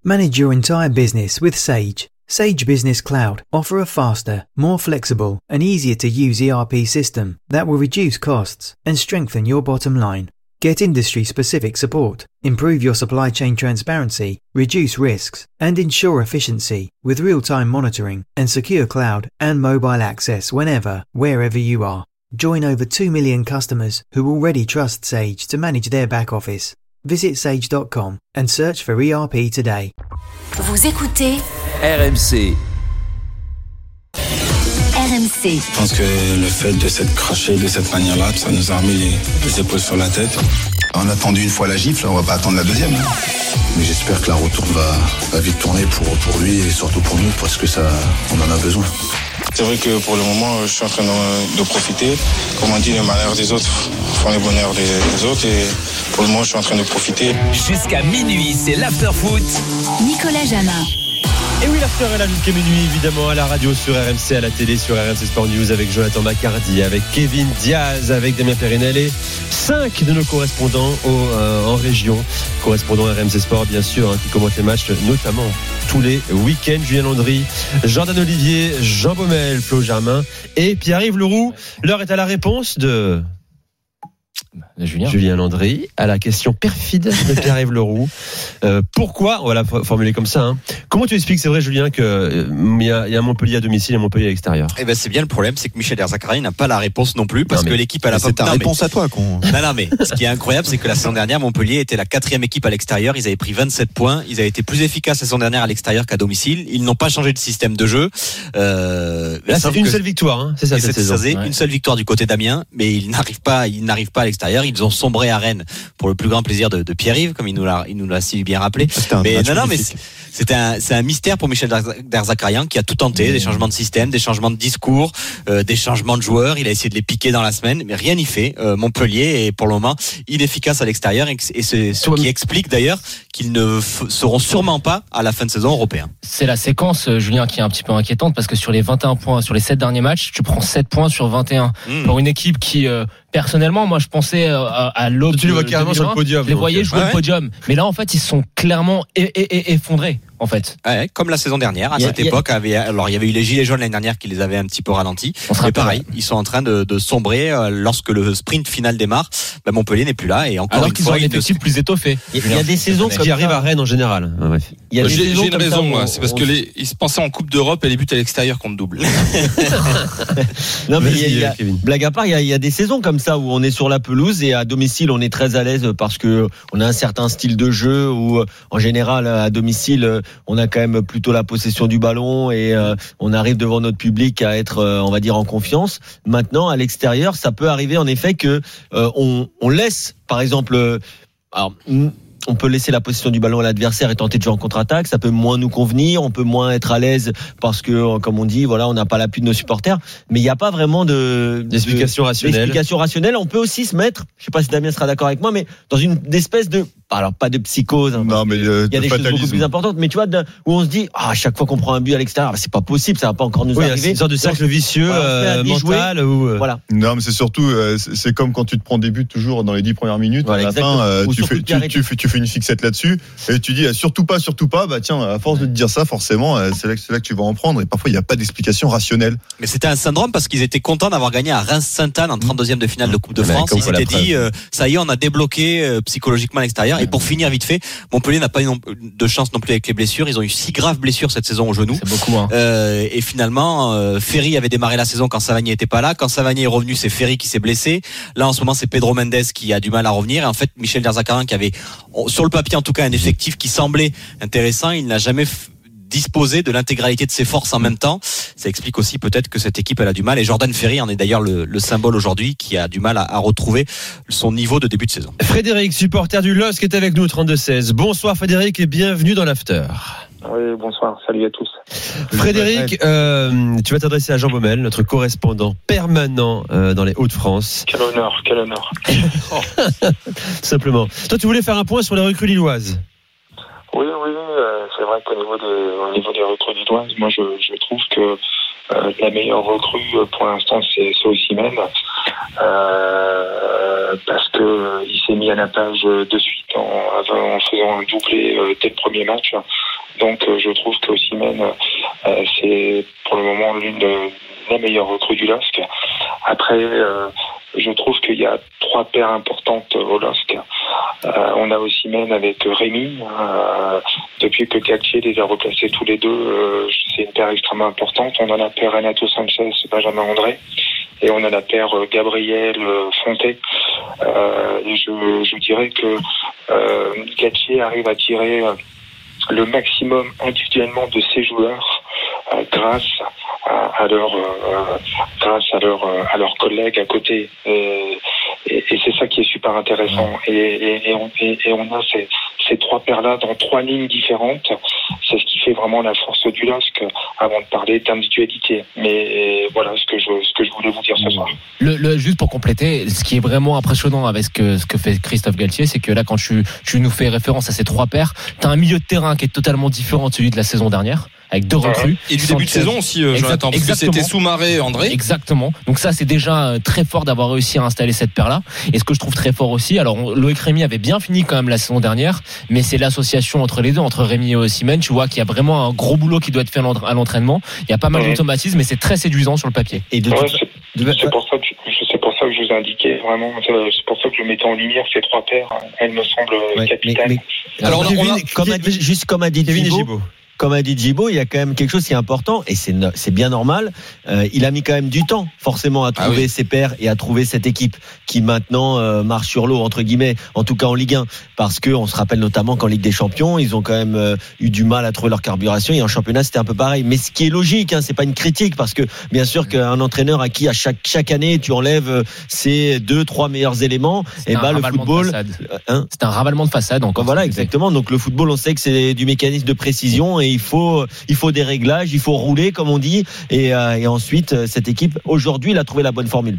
Manage your entire business with Sage. Sage Business Cloud offer a faster, more flexible and easier to use ERP system that will reduce costs and strengthen your bottom line. Get industry-specific support, improve your supply chain transparency, reduce risks, and ensure efficiency with real-time monitoring and secure cloud and mobile access whenever, wherever you are. Join over 2 million customers who already trust Sage to manage their back office. Visit sage.com and search for ERP today. Vous écoutez RMC. RMC. Je pense que le fait de s'être craché de cette manière-là, ça nous a remis les épaules sur la tête. On a attendu une fois la gifle, on va pas attendre la deuxième. Mais j'espère que la retourne va vite tourner pour lui et surtout pour nous parce que on en a besoin. C'est vrai que pour le moment, je suis en train de profiter. Comme on dit, le malheur des autres font le bonheur des autres et pour le moment, je suis en train de profiter. Jusqu'à minuit, c'est l'after-foot. Nicolas Jamin. Et oui, l'after est là jusqu'à minuit, évidemment, à la radio, sur RMC, à la télé, sur RMC Sport News, avec Jonathan Macardy, avec Kevin Diaz, avec Damien Perrinel et 5 de nos correspondants en région. Correspondants RMC Sport, bien sûr, qui commentent les matchs, notamment tous les week-ends. Julien Landry, Jordan Olivier, Jean Baumel, Flo Germain et Pierre-Yves Leroux. L'heure est à la réponse de Julien Landry à la question perfide de Pierre-Yves Leroux. Pourquoi, on va la formuler comme ça, comment tu expliques, c'est vrai Julien, qu'il y a Montpellier à domicile et Montpellier à l'extérieur? Eh ben c'est bien le problème, c'est que Michel Derzakarian n'a pas la réponse non plus parce que l'équipe elle a pas. C'est ta réponse à toi, con. Non mais ce qui est incroyable, c'est que la saison dernière Montpellier était la 4e équipe à l'extérieur. Ils avaient pris 27 points. Ils avaient été plus efficaces la saison dernière à l'extérieur qu'à domicile. Ils n'ont pas changé de système de jeu. Là c'est une seule victoire, c'est ça cette saison. Une seule victoire du côté d'Amiens, mais ils n'arrivent pas à l'extérieur. Ils ont sombré à Rennes pour le plus grand plaisir de Pierre-Yves, comme il nous l'a si bien rappelé. Mais c'est un mystère pour Michel Derzakarian qui a tout tenté, des changements de système, des changements de discours, des changements de joueurs. Il a essayé de les piquer dans la semaine, mais rien n'y fait. Montpellier est pour le moment inefficace à l'extérieur et c'est ce qui explique d'ailleurs qu'ils ne seront sûrement pas à la fin de saison européen. C'est la séquence, Julien, qui est un petit peu inquiétante parce que sur les 21 points, sur les 7 derniers matchs, tu prends 7 points sur 21. Pour une équipe qui, personnellement, moi je pensais à l'aube. Tu les vois carrément sur le podium. Je les voyais jouer le podium. Mais là, en fait, ils sont clairement effondrés. En fait. Ouais, comme la saison dernière, à cette époque, il y avait eu les gilets jaunes l'année dernière qui les avaient un petit peu ralentis. Mais pareil, ils sont en train de sombrer lorsque le sprint final démarre. Montpellier n'est plus là et encore alors une qu'ils fois, ont un effectif plus étoffé. Il y a des saisons qui arrivent à Rennes en général. Bref. J'ai une raison, moi. C'est parce que ils se pensaient en Coupe d'Europe et les buts à l'extérieur qu'on double. Non mais blague à part, il y a des saisons comme ça où on est sur la pelouse et à domicile on est très à l'aise parce que on a un certain style de jeu où en général à domicile on a quand même plutôt la possession du ballon et on arrive devant notre public à être on va dire en confiance. Maintenant à l'extérieur ça peut arriver en effet que on laisse par exemple on peut laisser la possession du ballon à l'adversaire et tenter de jouer en contre-attaque. Ça peut moins nous convenir. On peut moins être à l'aise parce que, comme on dit, voilà, on n'a pas l'appui de nos supporters. Mais il n'y a pas vraiment d'explication rationnelle. On peut aussi se mettre, je ne sais pas si Damien sera d'accord avec moi, mais dans une espèce de, alors pas de psychose. Non, mais il y a des choses beaucoup plus importantes. Mais tu vois, où on se dit, à chaque fois qu'on prend un but à l'extérieur, c'est pas possible, ça va pas encore nous arriver. C'est une sorte de cercle vicieux, mental. Voilà. Non, mais c'est surtout, c'est comme quand tu te prends des buts toujours dans les 10 premières minutes. Voilà, à la fin, tu fais une fixette là-dessus et tu dis surtout pas, bah tiens, à force de te dire ça, forcément, c'est là que tu vas en prendre et parfois il n'y a pas d'explication rationnelle. Mais c'était un syndrome parce qu'ils étaient contents d'avoir gagné à Reims-Sainte-Anne en 32e de finale de Coupe de France. Ils s'étaient dit, ça y est, on a débloqué psychologiquement à l'extérieur. Et pour finir vite fait, Montpellier n'a pas eu de chance non plus avec les blessures. Ils ont eu 6 graves blessures cette saison au genou. C'est beaucoup, et finalement, Ferry avait démarré la saison quand Savanier était pas là. Quand Savanier est revenu, c'est Ferry qui s'est blessé. Là, en ce moment, c'est Pedro Mendes qui a du mal à revenir. Et en fait, Michel Derzakarian qui avait, sur le papier en tout cas, un effectif qui semblait intéressant, il n'a jamais disposé de l'intégralité de ses forces en même temps. Ça explique aussi peut-être que cette équipe elle a du mal et Jordan Ferry en est d'ailleurs le symbole aujourd'hui qui a du mal à retrouver son niveau de début de saison. Frédéric, supporter du LOSC, est avec nous 32-16. Bonsoir Frédéric et bienvenue dans l'After. Oui, bonsoir, salut à tous. Frédéric, tu vas t'adresser à Jean Baumel, notre correspondant permanent dans les Hauts-de-France. Quel honneur. Simplement. Toi, tu voulais faire un point sur les recrues lilloises. Oui, c'est vrai qu'au niveau des recrues lilloises, moi je trouve que la meilleure recrue pour l'instant c'est Osimhen parce que il s'est mis à la page de suite en faisant un doublé dès le premier match Donc je trouve qu'Osimhen c'est pour le moment l'une de la meilleure recrue du LOSC. Après, je trouve qu'il y a 3 paires importantes au LOSC. On a Osimhen avec Rémi. Depuis que Galtier les a replacés tous les deux, c'est une paire extrêmement importante. On a la paire Renato Sanchez, Benjamin André. Et on a la paire Gabriel Fonté. Et je dirais que Galtier arrive à tirer le maximum individuellement de ses joueurs grâce à leurs collègues à côté. Et c'est ça qui est super intéressant. Et on a ces 3 paires-là dans 3 lignes différentes. C'est ce qui fait vraiment la force du LOSC avant de parler d'individualité. Mais voilà ce que je voulais vous dire ce soir. Juste pour compléter, ce qui est vraiment impressionnant avec ce que fait Christophe Galtier, c'est que là, quand tu nous fais référence à ces 3 paires, tu as un milieu de terrain qui est totalement différent de celui de la saison dernière, avec 2 recrues. Et du début de saison aussi, Jonathan, parce que c'était Soumaré, André. Exactement. Donc ça, c'est déjà très fort d'avoir réussi à installer cette paire-là. Et ce que je trouve très fort aussi, alors Loïc Rémy avait bien fini quand même la saison dernière, mais c'est l'association entre les deux, entre Rémy et Osimhen. Tu vois qu'il y a vraiment un gros boulot qui doit être fait à l'entraînement. Il y a pas mal d'automatismes, mais c'est très séduisant sur le papier. Et c'est pour ça que je vous ai indiqué vraiment. C'est pour ça que je mettais en lumière ces 3 paires. Elles me semblent capitales. Alors, comme a dit Thibaut. Comme a dit Djibo, il y a quand même quelque chose qui est important et c'est bien normal. Il a mis quand même du temps, forcément, à trouver ses pairs et à trouver cette équipe qui maintenant marche sur l'eau, entre guillemets, en tout cas en Ligue 1. Parce qu'on se rappelle notamment qu'en Ligue des Champions, ils ont quand même eu du mal à trouver leur carburation et en championnat, c'était un peu pareil. Mais ce qui est logique, c'est pas une critique parce que bien sûr qu'un entraîneur à qui à chaque année tu enlèves ses 2-3 meilleurs éléments, et le football, c'est un ravalement de façade encore. Voilà, exactement. Donc le football, on sait que c'est du mécanisme de précision et il faut des réglages, il faut rouler comme on dit et ensuite cette équipe aujourd'hui elle a trouvé la bonne formule.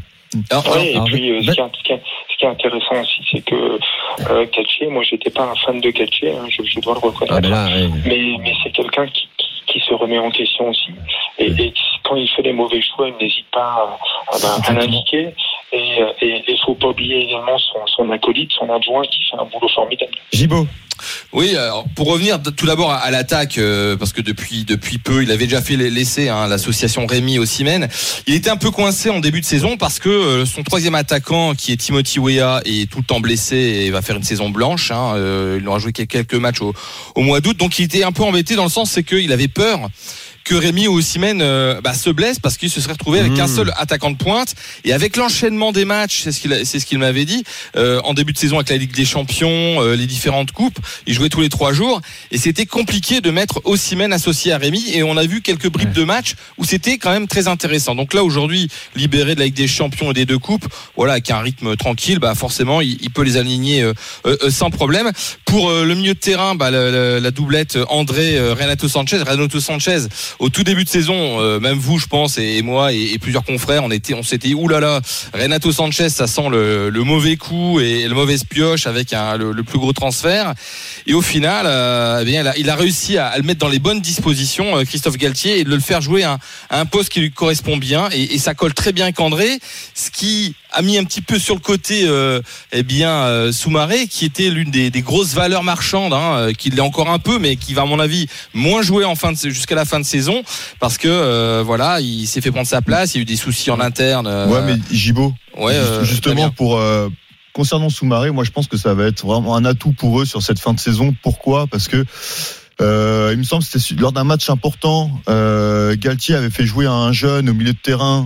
Ce qui est intéressant aussi, c'est que Galtier, moi j'étais pas un fan de Galtier, je dois le reconnaître, mais c'est quelqu'un qui se remet en question aussi et quand il fait les mauvais choix, il n'hésite pas à l'indiquer. Et il faut pas oublier également son acolyte, son adjoint qui fait un boulot formidable. Djibo. Oui, alors pour revenir tout d'abord à l'attaque, parce que depuis peu, il avait déjà fait l'essai, l'association Rémy Osimhen. Il était un peu coincé en début de saison parce que son 3e attaquant, qui est Timothy Weah, est tout le temps blessé et va faire une saison blanche. Il aura joué quelques matchs au mois d'août, donc il était un peu embêté dans le sens c'est qu'il avait peur que Rémy Osimhen se blesse parce qu'il se serait retrouvé avec un seul attaquant de pointe et avec l'enchaînement des matchs, c'est ce qu'il m'avait dit en début de saison avec la Ligue des Champions, les différentes coupes, il jouait tous les 3 jours et c'était compliqué de mettre Osimhen associé à Rémy et on a vu quelques bribes de matchs où c'était quand même très intéressant. Donc là aujourd'hui, libéré de la Ligue des Champions et des 2 coupes, voilà, avec un rythme tranquille, forcément il peut les aligner sans problème. Pour le milieu de terrain, la doublette André Renato Sanchez au tout début de saison, même vous, je pense, et moi et plusieurs confrères, on s'était oulala, Renato Sanchez, ça sent le mauvais coup et le mauvaise pioche avec le plus gros transfert. Et au final, il a réussi à le mettre dans les bonnes dispositions, Christophe Galtier, et de le faire jouer à un poste qui lui correspond bien. Et ça colle très bien avec André, ce qui a mis un petit peu sur le côté Soumaré, qui était l'une des grosses valeurs marchandes, qui l'est encore un peu, mais qui va à mon avis moins jouer jusqu'à la fin de saison, parce que il s'est fait prendre sa place, il y a eu des soucis en interne. Mais Djibo, justement pour concernant Soumaré, moi je pense que ça va être vraiment un atout pour eux sur cette fin de saison. Pourquoi ? Parce que il me semble que c'était lors d'un match important, Galtier avait fait jouer un jeune au milieu de terrain.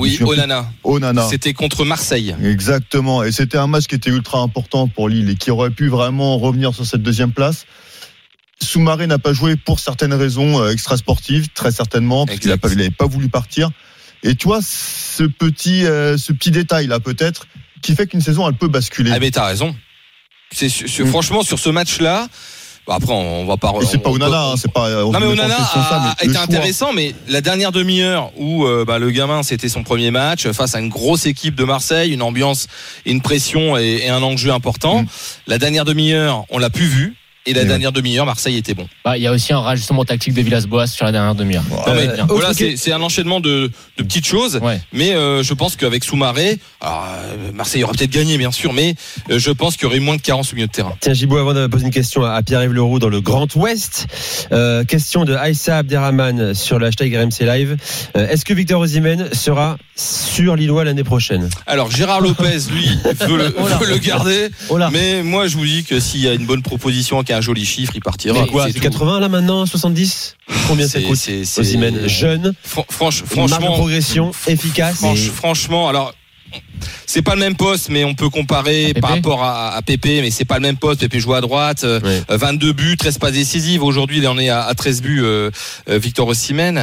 Onana. C'était contre Marseille. Exactement. Et c'était un match qui était ultra important pour Lille et qui aurait pu vraiment revenir sur cette 2e place. Soumaré n'a pas joué pour certaines raisons extrasportives, très certainement, parce qu'il n'avait pas voulu partir. Et tu vois, ce petit détail là peut-être qui fait qu'une saison elle peut basculer. Ah mais t'as raison. Franchement sur ce match-là. Après, on va pas. C'est pas Onana, c'est pas. Non mais Onana a été intéressant, mais la dernière demi-heure où le gamin c'était son premier match face à une grosse équipe de Marseille, une ambiance, une pression et un enjeu important. La dernière demi-heure, on l'a plus vu. Et la dernière demi-heure, Marseille était bon. Il y a aussi un rajustement tactique de Villas-Boas sur la dernière demi-heure. Voilà, c'est un enchaînement de petites choses. Ouais. Mais je pense qu'avec Soumaré, Marseille aura peut-être gagné, bien sûr, mais je pense qu'il y aurait moins de carences au milieu de terrain. Tiens, Gibo, avant de poser une question à Pierre-Yves Leroux dans le Grand Ouest, question de Aïssa Abderrahman sur le hashtag RMC Live. Est-ce que Victor Osimhen sera sur Lillois l'année prochaine? Alors, Gérard Lopez, lui, veut le garder. Mais moi, je vous dis que s'il y a une bonne proposition avec un joli chiffre, il partira. Mais quoi, c'est 80 là maintenant, 70? Combien ça coûte? Osimhen, jeune, franchement, marge de progression, efficace. Franchement, alors. C'est pas le même poste, mais on peut comparer par rapport à Pépé, mais c'est pas le même poste. Pépé joue à droite, 22 buts, 13 passes décisives. Aujourd'hui, il en est à 13 buts, Victor Osimhen,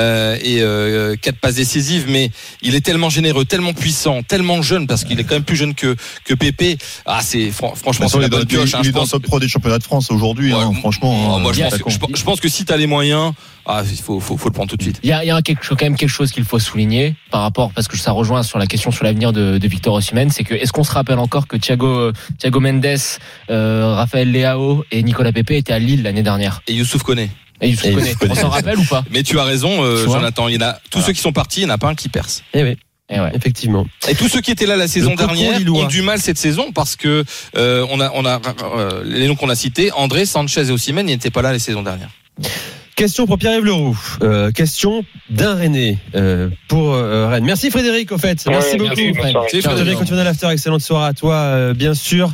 et 4 passes décisives. Mais il est tellement généreux, tellement puissant, tellement jeune, parce qu'il est quand même plus jeune que Pépé. C'est franchement, c'est la bonne pioche. Il est dans le top pro des championnats de France aujourd'hui, franchement. Moi, je pense que si t'as les moyens, il faut le prendre tout de suite. Il y a quand même quelque chose qu'il faut souligner par rapport, parce que ça rejoint sur la question sur l'avenir de Victor Osimhen, c'est que est-ce qu'on se rappelle encore que Thiago Mendes, Raphaël Leao et Nicolas Pepe étaient à Lille l'année dernière, et Youssouf Koné. On s'en rappelle ou pas? Mais tu as raison, Jonathan. Il y en a tous ceux qui sont partis, il n'y en a pas un qui perce. Effectivement. Et tous ceux qui étaient là la saison dernière ont du mal cette saison parce que on a les noms qu'on a cités, André, Sanchez et Osimhen, ils n'étaient pas là les saisons dernières. Question pour Pierre-Yves Leroux. Question d'un Rennais pour Rennes. Merci Frédéric, au fait. Merci beaucoup. Frédéric, quand tu viens à l'after, excellente soirée à toi, bien sûr.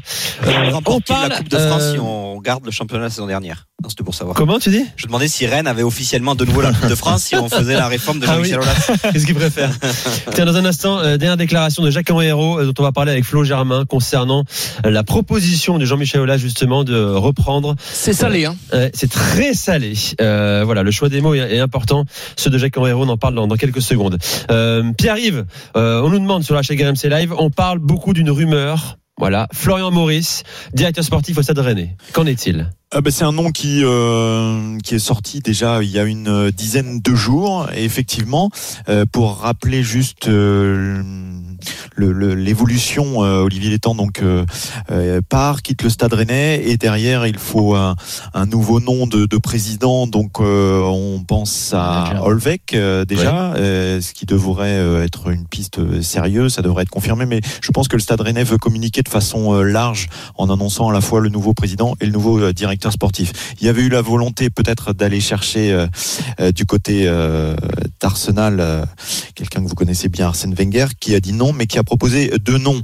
On parle la Coupe de France si on garde le championnat la saison dernière. Non, c'était pour savoir. Comment tu dis? Je demandais si Rennes avait officiellement de nouveau la Coupe de France si on faisait la réforme de Jean-Michel Aulas. Qu'est-ce qu'il préfère? Tiens, dans un instant, dernière déclaration de Jacques-Henri Hérault dont on va parler avec Flo Germain concernant la proposition de Jean-Michel Aulas justement de reprendre. C'est salé, hein? C'est très salé. Voilà, le choix des mots est important. Ceux de Jacques-Henri Hérault, on en parle dans quelques secondes. Pierre-Yves, on nous demande sur la chaîne RMC Live, on parle beaucoup d'une rumeur. Voilà, Florian Maurice, directeur sportif au Stade Rennais. Qu'en est-il? C'est un nom qui est sorti déjà il y a une dizaine de jours. Et effectivement, pour rappeler juste l'évolution, Olivier Létang quitte le Stade Rennais, et derrière il faut un nouveau nom de président. Donc on pense à Olvec déjà, ce qui devrait être une piste sérieuse, ça devrait être confirmé. Mais je pense que le Stade Rennais veut communiquer de façon large en annonçant à la fois le nouveau président et le nouveau directeur sportif. Il y avait eu la volonté peut-être d'aller chercher du côté d'Arsenal quelqu'un que vous connaissez bien, Arsène Wenger, qui a dit non, mais qui a proposé 2 noms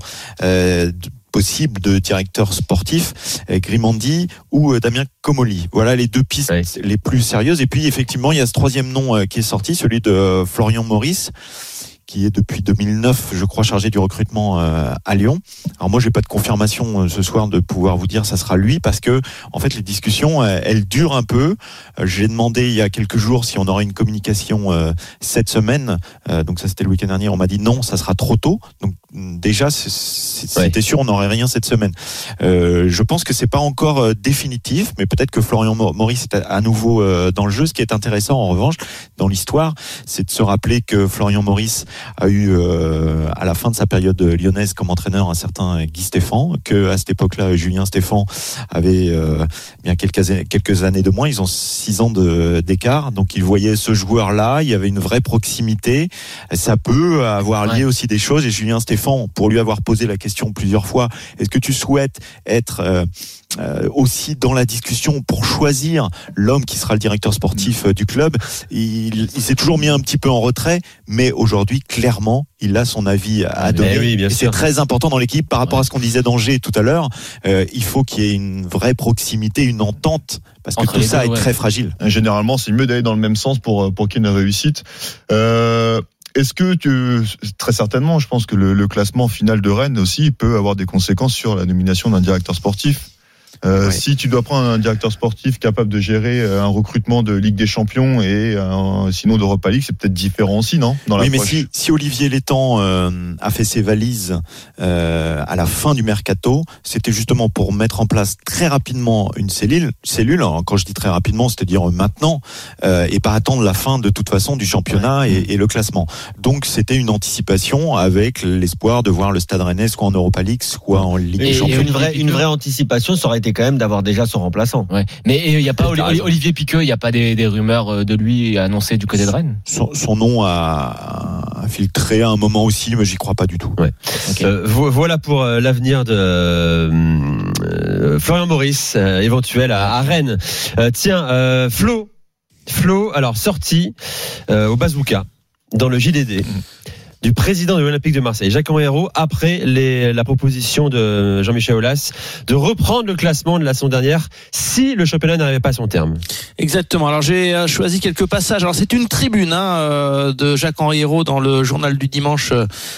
possibles de directeur sportif, Grimandi ou Damien Comolli. Voilà les 2 pistes les plus sérieuses. Et puis effectivement, il y a ce 3e nom qui est sorti, celui de Florian Maurice, qui est depuis 2009, je crois, chargé du recrutement à Lyon. Alors moi, j'ai pas de confirmation ce soir de pouvoir vous dire ça sera lui, parce que en fait les discussions elles durent un peu. J'ai demandé il y a quelques jours si on aurait une communication cette semaine. Donc ça c'était le week-end dernier. On m'a dit non, ça sera trop tôt. Donc déjà c'était sûr, on n'aurait rien cette semaine. Je pense que c'est pas encore définitif, mais peut-être que Florian Maurice est à nouveau dans le jeu. Ce qui est intéressant en revanche dans l'histoire, c'est de se rappeler que Florian Maurice a eu à la fin de sa période lyonnaise comme entraîneur un certain Guy Stéphane, que à cette époque-là Julien Stéphane avait bien quelques années de moins. Ils ont 6 ans d'écart, donc il voyait ce joueur-là, il y avait une vraie proximité. Ça peut avoir lié aussi des choses, et Julien Stéphane, pour lui avoir posé la question plusieurs fois, est-ce que tu souhaites être aussi dans la discussion pour choisir l'homme qui sera le directeur sportif du club, il s'est toujours mis un petit peu en retrait, mais aujourd'hui clairement il a son avis à donner. Oui, c'est très important dans l'équipe par rapport à ce qu'on disait d'Angers tout à l'heure. Il faut qu'il y ait une vraie proximité, une entente, parce que tout ça est très fragile. Généralement c'est mieux d'aller dans le même sens pour qu'il y ait une réussite. Est-ce que très certainement, je pense que le classement final de Rennes aussi peut avoir des conséquences sur la nomination d'un directeur sportif. Si tu dois prendre un directeur sportif capable de gérer un recrutement de Ligue des Champions et sinon d'Europa League, c'est peut-être différent aussi, non? Oui, mais si Olivier Létang a fait ses valises à la fin du mercato, c'était justement pour mettre en place très rapidement une cellule. Quand je dis très rapidement, c'est-à-dire maintenant, et pas attendre la fin de toute façon du championnat et le classement. Donc c'était une anticipation avec l'espoir de voir le Stade Rennais soit en Europa League, soit en Ligue des Champions. Et une vraie anticipation, ça aurait été c'est quand même d'avoir déjà son remplaçant. Ouais. Mais il n'y a pas Olivier Piqueux, il n'y a pas des rumeurs de lui annoncées du côté de Rennes. Son nom a filtré à un moment aussi, mais j'y crois pas du tout. Ouais. Okay. Voilà pour l'avenir de Florian Maurice, éventuel à Rennes. Tiens, Flo, alors sorti au bazooka dans le JDD. Du président de l'Olympique de Marseille, Jacques-Henri Hérault, après la proposition de Jean-Michel Aulas de reprendre le classement de la saison dernière si le championnat n'arrivait pas à son terme. Exactement. Alors j'ai choisi quelques passages. Alors c'est une tribune de Jacques-Henri Hérault dans le journal du dimanche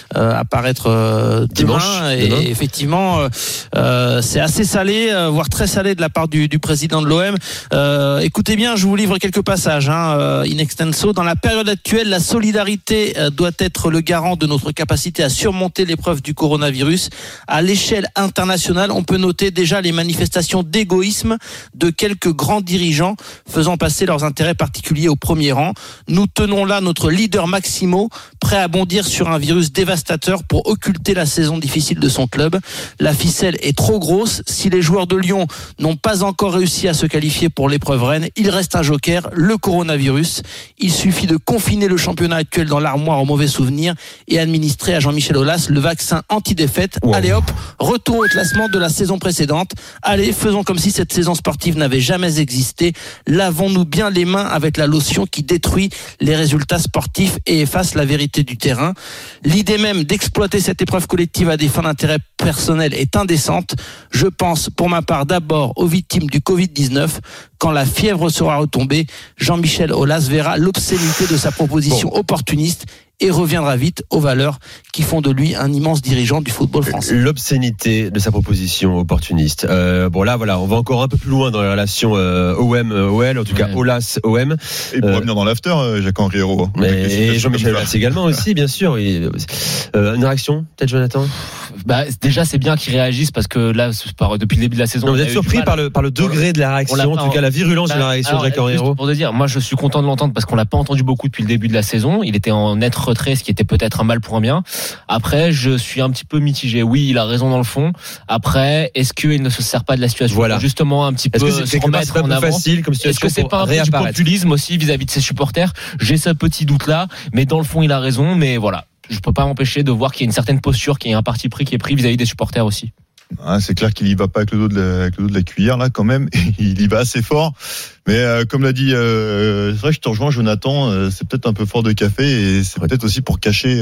à paraître dimanche. Et effectivement, c'est assez salé, voire très salé de la part du président de l'OM. Écoutez bien, je vous livre quelques passages in extenso. Dans la période actuelle, la solidarité doit être le garant de notre capacité à surmonter l'épreuve du coronavirus. À l'échelle internationale, on peut noter déjà les manifestations d'égoïsme de quelques grands dirigeants faisant passer leurs intérêts particuliers au premier rang. Nous tenons là notre leader Maximo, prêt à bondir sur un virus dévastateur pour occulter la saison difficile de son club. La ficelle est trop grosse. Si les joueurs de Lyon n'ont pas encore réussi à se qualifier pour l'épreuve Rennes, il reste un joker, le coronavirus. Il suffit de confiner le championnat actuel dans l'armoire aux mauvais souvenirs et administrer à Jean-Michel Aulas le vaccin anti-défaite. Wow. Allez hop, retour au classement de la saison précédente. Allez, faisons comme si cette saison sportive n'avait jamais existé. Lavons-nous bien les mains avec la lotion qui détruit les résultats sportifs et efface la vérité du terrain. L'idée même d'exploiter cette épreuve collective à des fins d'intérêt personnel est indécente. Je pense pour ma part d'abord aux victimes du Covid-19. Quand la fièvre sera retombée, Jean-Michel Aulas verra l'obscénité de sa proposition opportuniste et reviendra vite aux valeurs qui font de lui un immense dirigeant du football français. L'obscénité de sa proposition opportuniste. Bon là, voilà, on va encore un peu plus loin dans la relation OM-OL, en tout cas Aulas-OM. Et pour revenir dans l'after, Jacques-Henri Hérault. Et Jean-Michel Aulas également aussi, bien sûr. Une réaction, peut-être, Jonathan? Déjà, c'est bien qu'ils réagissent parce que là, depuis le début de la saison, vous êtes surpris par le degré de la réaction, en tout cas la virulence de la réaction de Jacques-Henri Hérault. Pour te dire, moi, je suis content de l'entendre parce qu'on l'a pas entendu beaucoup depuis le début de la saison. Il était en net retrait, ce qui était peut-être un mal pour un bien. Après, je suis un petit peu mitigé. Oui, il a raison dans le fond. Après, est-ce qu'il ne se sert pas de la situation pour justement un petit peu se remettre en avant? Facile comme est-ce que c'est pas un peu du populisme aussi vis-à-vis de ses supporters? J'ai ce petit doute-là, mais dans le fond, il a raison. Mais voilà, je peux pas m'empêcher de voir qu'il y a une certaine posture, qu'il y a un parti pris qui est pris vis-à-vis des supporters aussi. C'est clair qu'il y va pas avec le dos de la cuillère là quand même. Il y va assez fort. Mais comme l'a dit, c'est vrai que je te rejoins, Jonathan. C'est peut-être un peu fort de café et c'est peut-être aussi pour cacher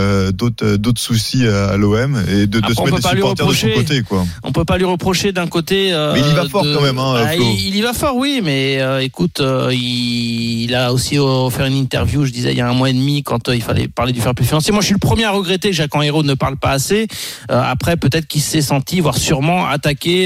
d'autres soucis à l'OM et de se mettre les supporters de son côté, quoi. On peut pas lui reprocher d'un côté. Mais il y va fort quand même, Flo. Il y va fort, oui. Mais écoute, il a aussi offert une interview, je disais il y a un mois et demi, quand il fallait parler du fair play financier. Moi, je suis le premier à regretter que Jacques-Henri Hérault ne parle pas assez. Après, peut-être qu'il s'est senti, voire sûrement attaqué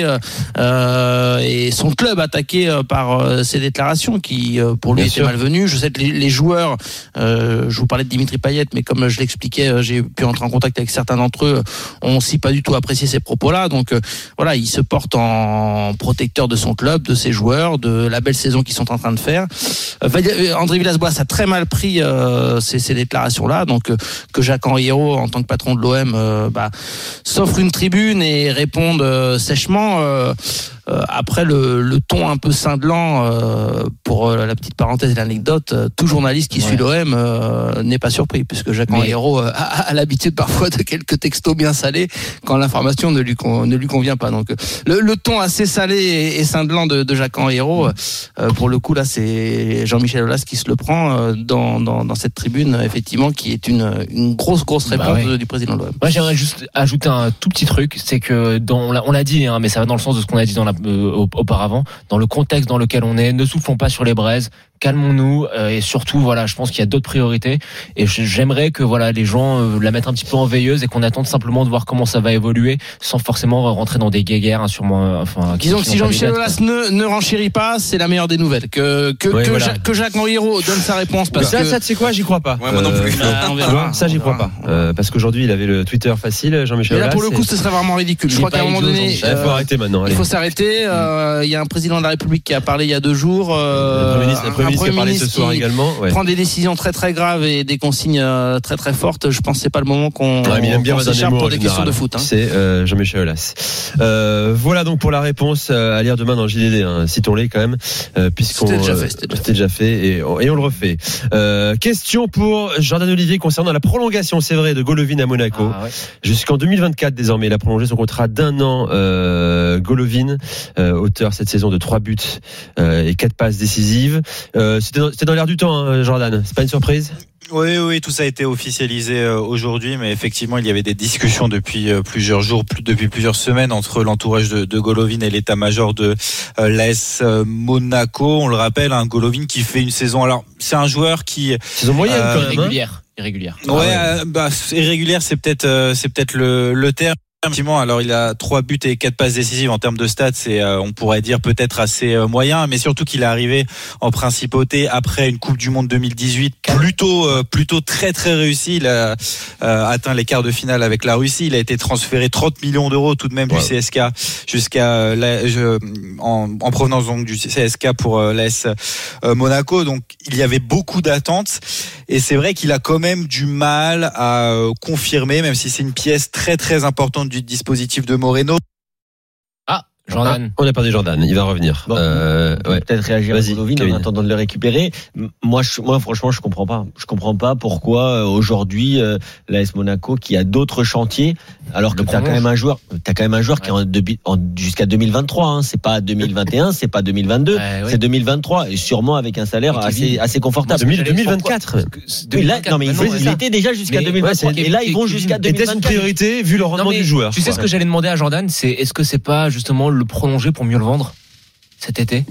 et son club attaqué par ces déclarations qui pour lui étaient malvenues. Je sais que les joueurs, je vous parlais de Dimitri Payet, mais comme je l'expliquais, j'ai pu entrer en contact avec certains d'entre eux, on aussi pas du tout apprécié ces propos-là. Donc voilà, il se porte en protecteur de son club, de ses joueurs, de la belle saison qu'ils sont en train de faire. André Villas-Boas a très mal pris ces déclarations-là, donc que Jacques-Henri Hérault, en tant que patron de l'OM, s'offre une tribune et réponde sèchement. Après le ton un peu cinglant, pour la petite parenthèse et l'anecdote, tout journaliste qui suit l'OM n'est pas surpris, puisque Jacques-Henri Hérault a l'habitude parfois de quelques textos bien salés quand l'information ne lui convient pas. Donc le ton assez salé et cinglant de Jacques-Henri Hérault, pour le coup là, c'est Jean-Michel Aulas qui se le prend dans cette tribune, effectivement, qui est une grosse réponse du président de l'OM. Moi, j'aimerais juste ajouter un tout petit truc, c'est que on l'a dit, mais ça va dans le sens de ce qu'on a dit auparavant, dans le contexte dans lequel on est, ne soufflons pas sur les braises, calmons-nous, et surtout voilà, je pense qu'il y a d'autres priorités et j'aimerais que voilà, les gens la mettent un petit peu en veilleuse et qu'on attende simplement de voir comment ça va évoluer sans forcément rentrer dans des guéguerres, sûrement, disons que si Jean-Michel Aulas ne renchérit pas, c'est la meilleure des nouvelles, que Jacques-Henri Hérault donne sa réponse, parce que ça tu sais quoi, j'y crois pas. Ouais, moi non plus. On verra. Ça j'y crois pas, parce qu'aujourd'hui il avait le Twitter facile, Jean-Michel Aulas. Et là pour le coup ce serait vraiment ridicule. Je crois qu'à un moment donné, il faut arrêter maintenant. Il faut s'arrêter. Il y a un président de la République qui a parlé il y a 2 jours, le Premier Premier ministre ce soir qui également. prend des décisions très très graves et des consignes très très fortes. Je pense que c'est pas le moment qu'on s'écharpe pour des questions de foot. C'est Jean-Michel Aulas. Voilà donc pour la réponse à lire demain dans le JDD. Citons-les quand même, puisqu'on c'était déjà fait et on le refait. Question pour Jordan Olivier concernant la prolongation, c'est vrai, de Golovin à Monaco jusqu'en 2024 désormais. Il a prolongé son contrat d'1 an. Golovin, auteur cette saison de 3 buts et 4 passes décisives. C'était dans l'air du temps, Jordan. C'est pas une surprise? Oui, tout ça a été officialisé aujourd'hui, mais effectivement, il y avait des discussions depuis plusieurs jours, depuis plusieurs semaines entre l'entourage de Golovin et l'état-major de l'AS Monaco. On le rappelle, Golovin qui fait une saison. Alors, c'est un joueur qui saison moyenne quand même, irrégulière. Irrégulière, c'est peut-être le terme. Effectivement, alors il a 3 buts et 4 passes décisives en termes de stats, c'est on pourrait dire peut-être assez moyen, mais surtout qu'il est arrivé en principauté après une Coupe du Monde 2018 plutôt très très réussi. Il a atteint les quarts de finale avec la Russie, il a été transféré 30 millions d'euros tout de même du CSK jusqu'à en provenance donc du CSK pour l'AS Monaco. Donc il y avait beaucoup d'attentes et c'est vrai qu'il a quand même du mal à confirmer, même si c'est une pièce très très importante du dispositif de Moreno. Jordan. On a perdu Jordan, il va revenir. Bon, peut-être réagir à Golovin en attendant de le récupérer. Moi, franchement, je comprends pas. Je comprends pas pourquoi aujourd'hui l'AS Monaco, qui a d'autres chantiers, alors que t'as quand même un joueur qui est jusqu'à 2023. C'est pas 2021, c'est pas 2022, c'est 2023 et sûrement avec un salaire assez confortable. 2024. Non mais il était déjà jusqu'à 2023 et là ils vont jusqu'à 2024. Était une priorité vu le rendement du joueur. Tu sais ce que j'allais demander à Jordan, c'est est-ce que c'est pas justement le prolonger pour mieux le vendre cet été?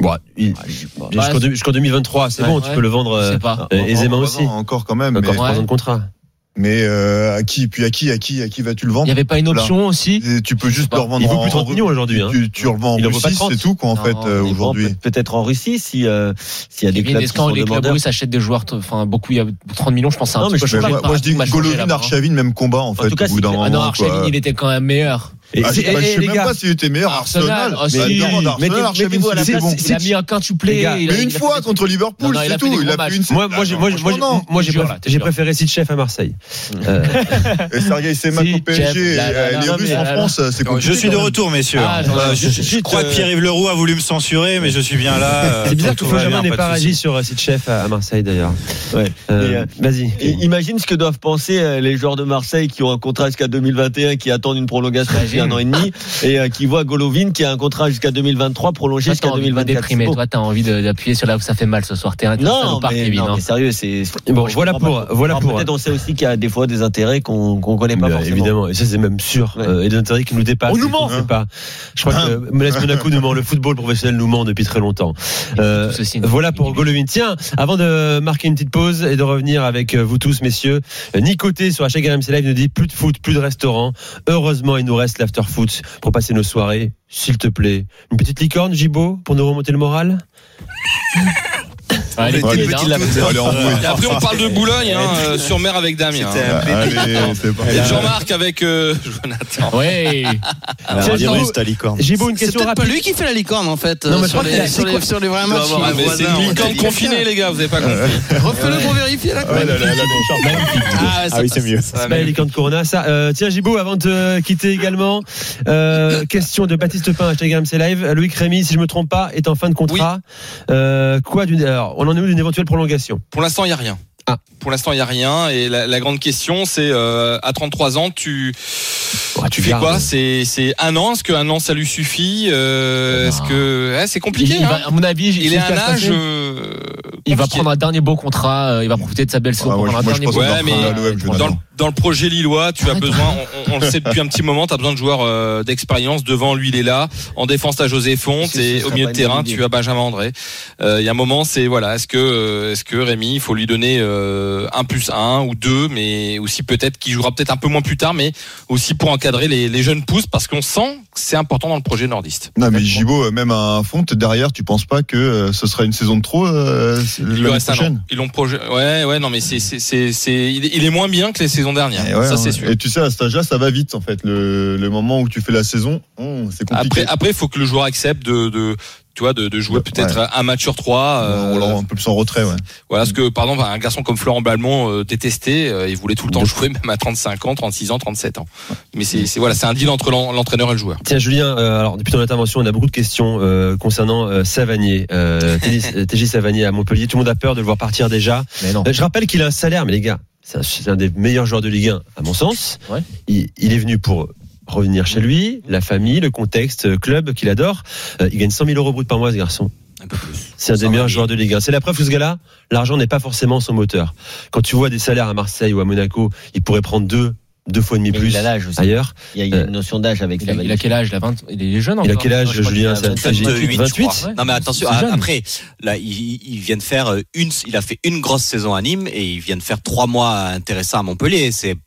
Jusqu'en 2023, c'est bon, tu peux le vendre aisément aussi. Encore quand même. Encore 3 ans de contrat. Mais à qui vas-tu le vendre? Il n'y avait pas une option aussi? Tu peux juste le revendre. Il vaut plus 30 millions aujourd'hui. Tu le revends en Russie, c'est tout quoi en fait aujourd'hui. Peut-être en Russie s'il y a des clubs qui sont demandeurs. Les clubs russes achètent des joueurs, beaucoup, il y a 30 millions, je pense. Moi je dis Golovin, Arshavin, même combat en fait. En tout cas, Arshavin il était quand même meilleur. Je sais même pas s'il était meilleur. Arsenal. Mettez-vous à la place. Il a mis un quintuplé. Mais une fois contre Liverpool, c'est tout. Il a fait une. Moi, j'ai préféré Sitchef à Marseille. Et Sergueï Semak au PSG. Les Russes en France, c'est compliqué. Je suis de retour, messieurs. Je crois que Pierre-Yves Leroux a voulu me censurer, mais je suis bien là. C'est bizarre que Fojama n'ait pas réagi sur Sitchef à Marseille d'ailleurs. Vas-y. Imagine ce que doivent penser les joueurs de Marseille qui ont un contrat jusqu'à 2021, qui attendent une prolongation depuis 1 an et demi, et qui voient Golovin qui a un contrat jusqu'à 2023 prolongé jusqu'à 2024. Toi, t'as envie d'appuyer sur là où ça fait mal ce soir. Non, mais sérieux, c'est bon. Voilà pour. Peut-être on sait aussi qu'il y a des fois des intérêts qu'on connaît pas forcément. Évidemment, et ça c'est même sûr. Et des intérêts qui nous dépassent. On nous ment. Je crois que Monaco nous ment. Le football professionnel nous ment depuis très longtemps. Voilà pour Golovin. Tiens, avant de marquer une petite pause et de revenir avec vous tous, messieurs, Nicoté sur #RMC Live nous dit plus de foot, plus de restaurant. Heureusement, il nous reste l'after foot pour passer nos soirées. S'il te plaît, une petite licorne, Gibo, pour nous remonter le moral. Et après on parle de Boulogne sur mer avec Damien. Et Jean-Marc avec Jonathan. Oui. Gibo, une question rapide. C'est peut-être pas lui qui fait la licorne en fait. Non, sur les vrais matchs. C'est une licorne confinée les gars, vous avez pas compris. Refais-le pour vérifier là. Ah oui, c'est mieux. C'est pas la licorne Corona ça. Tiens Gibo, avant de te quitter également, question de Baptiste Pain #RMC Live. Loïc Rémy, si je me trompe pas, est en fin de contrat. Alors, on en est où d'une éventuelle prolongation? Pour l'instant, il n'y a rien. Pour l'instant, il n'y a rien. Et la grande question, c'est à 33 ans, tu fais quoi? C'est 1 an. Est-ce qu'un an, ça lui suffit? Est-ce que c'est compliqué? À mon avis, il est à un âge. Il va prendre un dernier beau contrat. Il va profiter de sa belle saison pour prendre un dernier beau contrat. Mais dans le projet lillois, tu as besoin. On le sait depuis un petit moment. Tu as besoin de joueurs d'expérience. Devant lui, il est là. En défense, tu as José Fonte et au milieu de terrain, tu as Benjamin André. Il y a un moment, c'est voilà. Est-ce que Rémi, il faut lui donner 1+1 ou 2, mais aussi peut-être qu'il jouera peut-être un peu moins plus tard, mais aussi pour encadrer les jeunes pousses, parce qu'on sent que c'est important dans le projet nordiste. Non, mais Gibo, même un Fonte derrière, tu penses pas que ce sera une saison de trop l'année prochaine? Ils l'ont projet. Ouais, non, mais il est moins bien que les saisons saison dernière. Ça, c'est sûr. Et tu sais, à cet âge-là, ça va vite, en fait. Le moment où tu fais la saison, c'est compliqué. Après, il faut que le joueur accepte de jouer peut-être un match sur 3. Un peu plus en retrait, ouais. Voilà, parce que, par exemple, un garçon comme Florent Balmont détestait, il voulait tout le temps jouer, même à 35 ans, 36 ans, 37 ans. Mais c'est un deal entre l'entraîneur et le joueur. Tiens, Julien, alors, depuis ton intervention, on a beaucoup de questions concernant Savanier. TJ Savanier à Montpellier. Tout le monde a peur de le voir partir déjà. Mais non. Je rappelle qu'il a un salaire, mais les gars, c'est un des meilleurs joueurs de Ligue 1, à mon sens. Ouais. Il est venu pour revenir chez lui, la famille, le contexte, club qu'il adore. Il gagne 100 000 euros brut par mois, ce garçon. Un peu plus. C'est un des meilleurs joueurs de Ligue 1. C'est la preuve que ce gars-là, l'argent n'est pas forcément son moteur. Quand tu vois des salaires à Marseille ou à Monaco, il pourrait prendre deux fois et demi plus ailleurs. Il y a une notion d'âge avec il a quel âge? Il est jeune encore. Il a quel âge, Julien? 28. Non, mais attention, après, là, il vient de faire il a fait une grosse saison à Nîmes et il vient de faire 3 mois intéressants à Montpellier.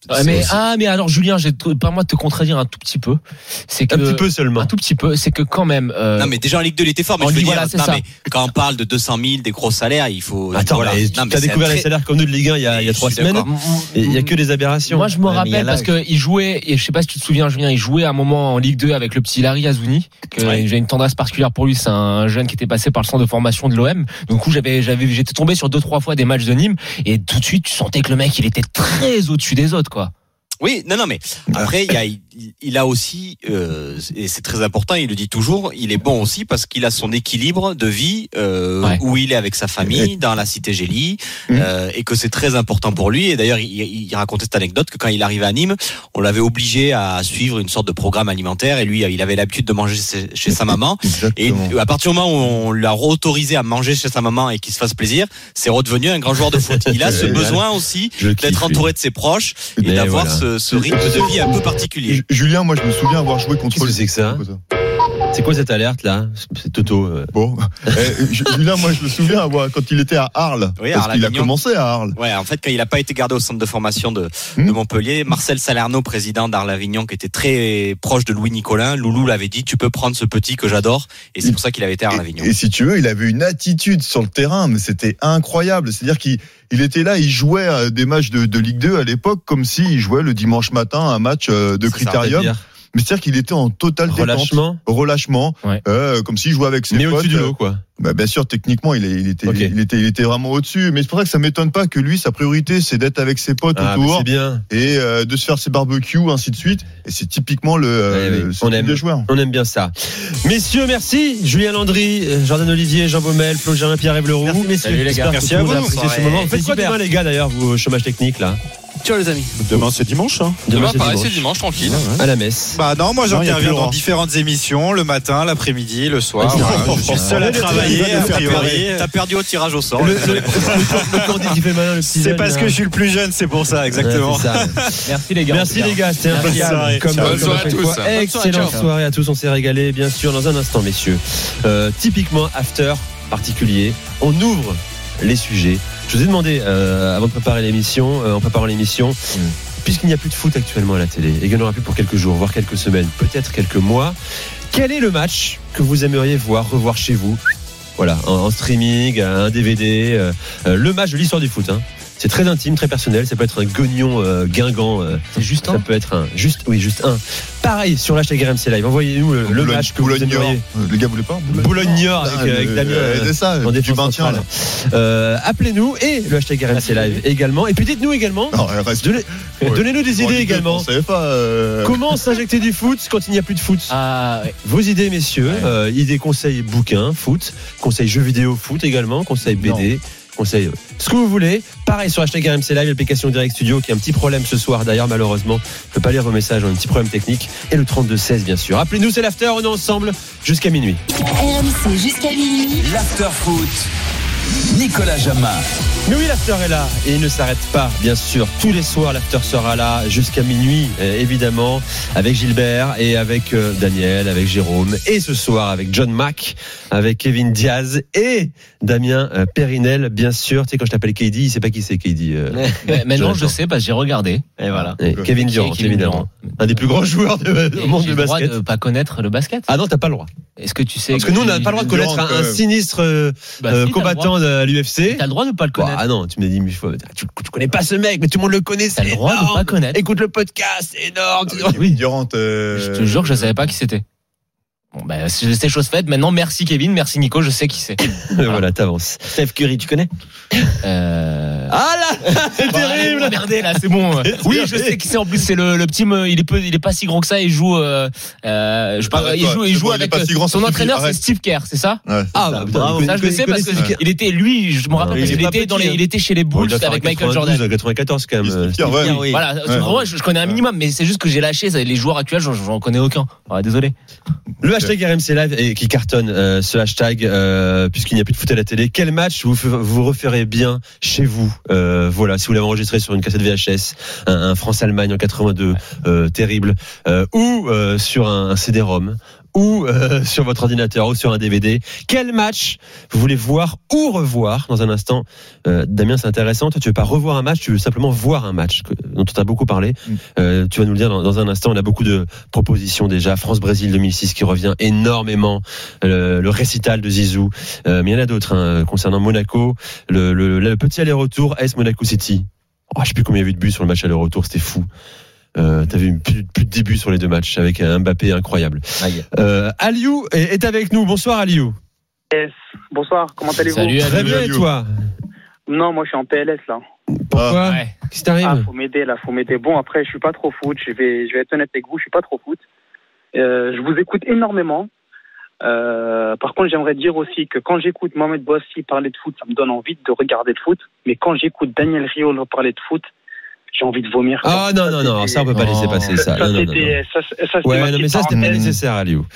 Mais alors, Julien, j'ai pas moi de te contredire un tout petit peu. C'est que, un petit peu seulement. Un tout petit peu. C'est que quand même, non, mais déjà en Ligue 2, il était fort, mais je veux dire, mais quand on parle de 200 000, des gros salaires, il faut, attends, t'as découvert les salaires comme nous de Ligue 1 il y a 3 semaines. Il y a que des aberrations. Moi, je me rappelle parce qu'il jouait, et je sais pas si tu te souviens, Julien, il jouait à un moment en Ligue 2 avec le petit Larry Azouni. J'ai une tendresse particulière pour lui. C'est un jeune qui était passé par le centre de formation de l'OM. Donc, j'étais tombé sur 2-3 fois des matchs de Nîmes et tout de suite, tu sentais que le mec, il était très au-dessus des autres, quoi. Oui, non, mais après, il a aussi, et c'est très important, il le dit toujours, il est bon aussi parce qu'il a son équilibre de vie, où il est avec sa famille, dans la cité Gélie, et que c'est très important pour lui. Et d'ailleurs, il racontait cette anecdote que quand il arrivait à Nîmes, on l'avait obligé à suivre une sorte de programme alimentaire, et lui, il avait l'habitude de manger chez sa maman. Et à partir du moment où on l'a autorisé à manger chez sa maman et qu'il se fasse plaisir, c'est redevenu un grand joueur de foot. Il a ce besoin aussi d'être entouré de ses proches et d'avoir ce rythme de vie un peu particulier. Julien, moi je me souviens avoir joué contre. Qu'est-ce que c'est que ça? C'est quoi cette alerte là? C'est Toto. Bon, Julien, moi je me souviens avoir quand il était à Arles, parce qu'il a commencé à Arles. Ouais, en fait quand il n'a pas été gardé au centre de formation de Montpellier, Marcel Salerno, président d'Arles-Avignon, qui était très proche de Louis Nicolin, Loulou l'avait dit, tu peux prendre ce petit que j'adore, et c'est pour ça qu'il avait été à Arles-Avignon. Et si tu veux, il avait une attitude sur le terrain, mais c'était incroyable. C'est-à-dire qu'il était là, il jouait des matchs de Ligue 2 à l'époque comme s'il jouait le dimanche matin un match de Critérium. Mais c'est-à-dire qu'il était en total relâchement, comme s'il jouait avec ses potes. Mais au-dessus du lot, quoi. Bah, bien sûr, techniquement, il était vraiment au-dessus. Mais c'est pour ça que ça m'étonne pas que lui, sa priorité, c'est d'être avec ses potes autour. C'est bien. Et de se faire ses barbecues, ainsi de suite. Et c'est typiquement le type de joueur. On aime bien ça. Messieurs, merci. Julien Landry, Jordan Olivier, Jean Baumel, Flo Germain, Pierre-Yves Leroux. Messieurs, salut les gars. Merci à vous. Ce moment. Vous faites quoi demain, les gars, d'ailleurs, vous, chômage technique, là? Ciao les amis. Demain c'est dimanche. Demain pareil, c'est dimanche, tranquille. À la messe. Bah non, moi j'interviens dans différentes émissions, le matin, l'après-midi, le soir. Je suis seul à travailler. T'as perdu au tirage au sort. C'est parce que je suis le plus jeune, c'est pour ça, exactement. Merci les gars. Merci les gars, c'était impeccable. Bonne soirée à tous. Excellente soirée à tous, on s'est régalé, bien sûr, dans un instant, messieurs. Typiquement after particulier, on ouvre les sujets. Je vous ai demandé avant de préparer l'émission, puisqu'il n'y a plus de foot actuellement à la télé et qu'il n'y en aura plus pour quelques jours, voire quelques semaines, peut-être quelques mois, quel est le match que vous aimeriez revoir chez vous? Voilà, en streaming, un DVD, le match de l'histoire du foot. C'est très intime, très personnel. Ça peut être un Guignon Guingamp. C'est juste un. Ça peut être juste un. Pareil sur l'hashtag RMC Live. Envoyez-nous le match que vous aimeriez. Le gars voulait pas. Boulogne-Niort avec Damien. C'est ça. En défense centrale. Appelez-nous et le hashtag RMC Live également. Et puis dites-nous également. Donnez-nous des idées également. Comment s'injecter du foot quand il n'y a plus de foot? Vos idées, messieurs. Idées, conseils, bouquins, foot. Conseils jeux vidéo, foot également. Conseils BD. Conseil, ce que vous voulez. Pareil sur hashtag RMC Live, l'application Direct Studio qui a un petit problème ce soir d'ailleurs, malheureusement. Je ne peux pas lire vos messages, on a un petit problème technique. Et le 32-16 bien sûr. Appelez-nous, c'est l'after, on est ensemble jusqu'à minuit. RMC jusqu'à minuit. L'after foot. Nicolas Jamin. Mais oui, l'after est là et il ne s'arrête pas, bien sûr. Tous les soirs, l'after sera là jusqu'à minuit, évidemment, avec Gilbert et avec Daniel, avec Jérôme. Et ce soir, avec John Mack, avec Kevin Diaz et Damien Périnel, bien sûr. Tu sais, quand je t'appelle KD, il sait pas qui c'est KD. Maintenant, je sais parce que j'ai regardé. Et voilà. Et Kevin Durant, évidemment. Un des plus grands joueurs du monde du basket. J'ai le droit de pas connaître le basket. Ah non, t'as pas le droit. Est-ce que tu sais parce que nous, on n'a pas le droit de connaître un sinistre combattant de l'UFC. T'as le droit de pas le connaître. Ah non, tu me l'as dit 1000 fois. Tu connais pas ce mec, mais tout le monde le connaît. T'as le droit de pas connaître. Écoute le podcast, c'est énorme. Je te jure que je savais pas qui c'était. Bon, bah, c'est chose faite. Maintenant, merci Kevin, merci Nico, je sais qui c'est. Voilà, t'avances. Steph Curry, tu connais? Ah là, c'est terrible. Merdez là, c'est bon. Oui, je sais qui c'est. En plus, c'est le petit. Il est pas si grand que ça. Il joue. Il joue avec son entraîneur, c'est Steve Kerr, c'est ça? Bravo. Ça, je le sais parce que il était lui. Je me rappelle. Il était chez les Bulls avec Michael Jordan. 94 quand même. Voilà. Vraiment, je connais un minimum, mais c'est juste que j'ai lâché. Les joueurs actuels, j'en connais aucun. Désolé. Le hashtag RMC Live et qui cartonne ce hashtag puisqu'il n'y a plus de foot à la télé. Quel match vous referez bien chez vous? Voilà, si vous l'avez enregistré sur une cassette VHS, un France-Allemagne en 82, terrible, ou sur un CD-ROM, ou sur votre ordinateur, ou sur un DVD. Quel match vous voulez voir ou revoir dans un instant? Damien, c'est intéressant. Toi, tu veux pas revoir un match, tu veux simplement voir un match dont on t'a beaucoup parlé. Tu vas nous le dire dans un instant. On a beaucoup de propositions déjà. France-Brésil 2006 qui revient énormément. Le récital de Zizou. Mais il y en a d'autres concernant Monaco. Le petit aller-retour AS Monaco City. Je sais plus combien il y a eu de buts sur le match aller-retour. C'était fou. T'as vu plus de débuts sur les deux matchs avec un Mbappé incroyable. Aliou est avec nous. Bonsoir Aliou. Yes. Bonsoir, comment allez-vous? Salut, très bien, et toi? Non, moi je suis en PLS là. Pourquoi? Qu'est-ce qui t'arrive? Faut m'aider. Bon, après je suis pas trop foot, je vais être honnête avec vous, je suis pas trop foot. Je vous écoute énormément. Par contre, j'aimerais dire aussi que quand j'écoute Mohamed Bouassi parler de foot, ça me donne envie de regarder le foot. Mais quand j'écoute Daniel Riolo parler de foot, j'ai envie de vomir. Non, ça on peut pas laisser passer ça. Ça mais ça c'était pas nécessaire, Aliou.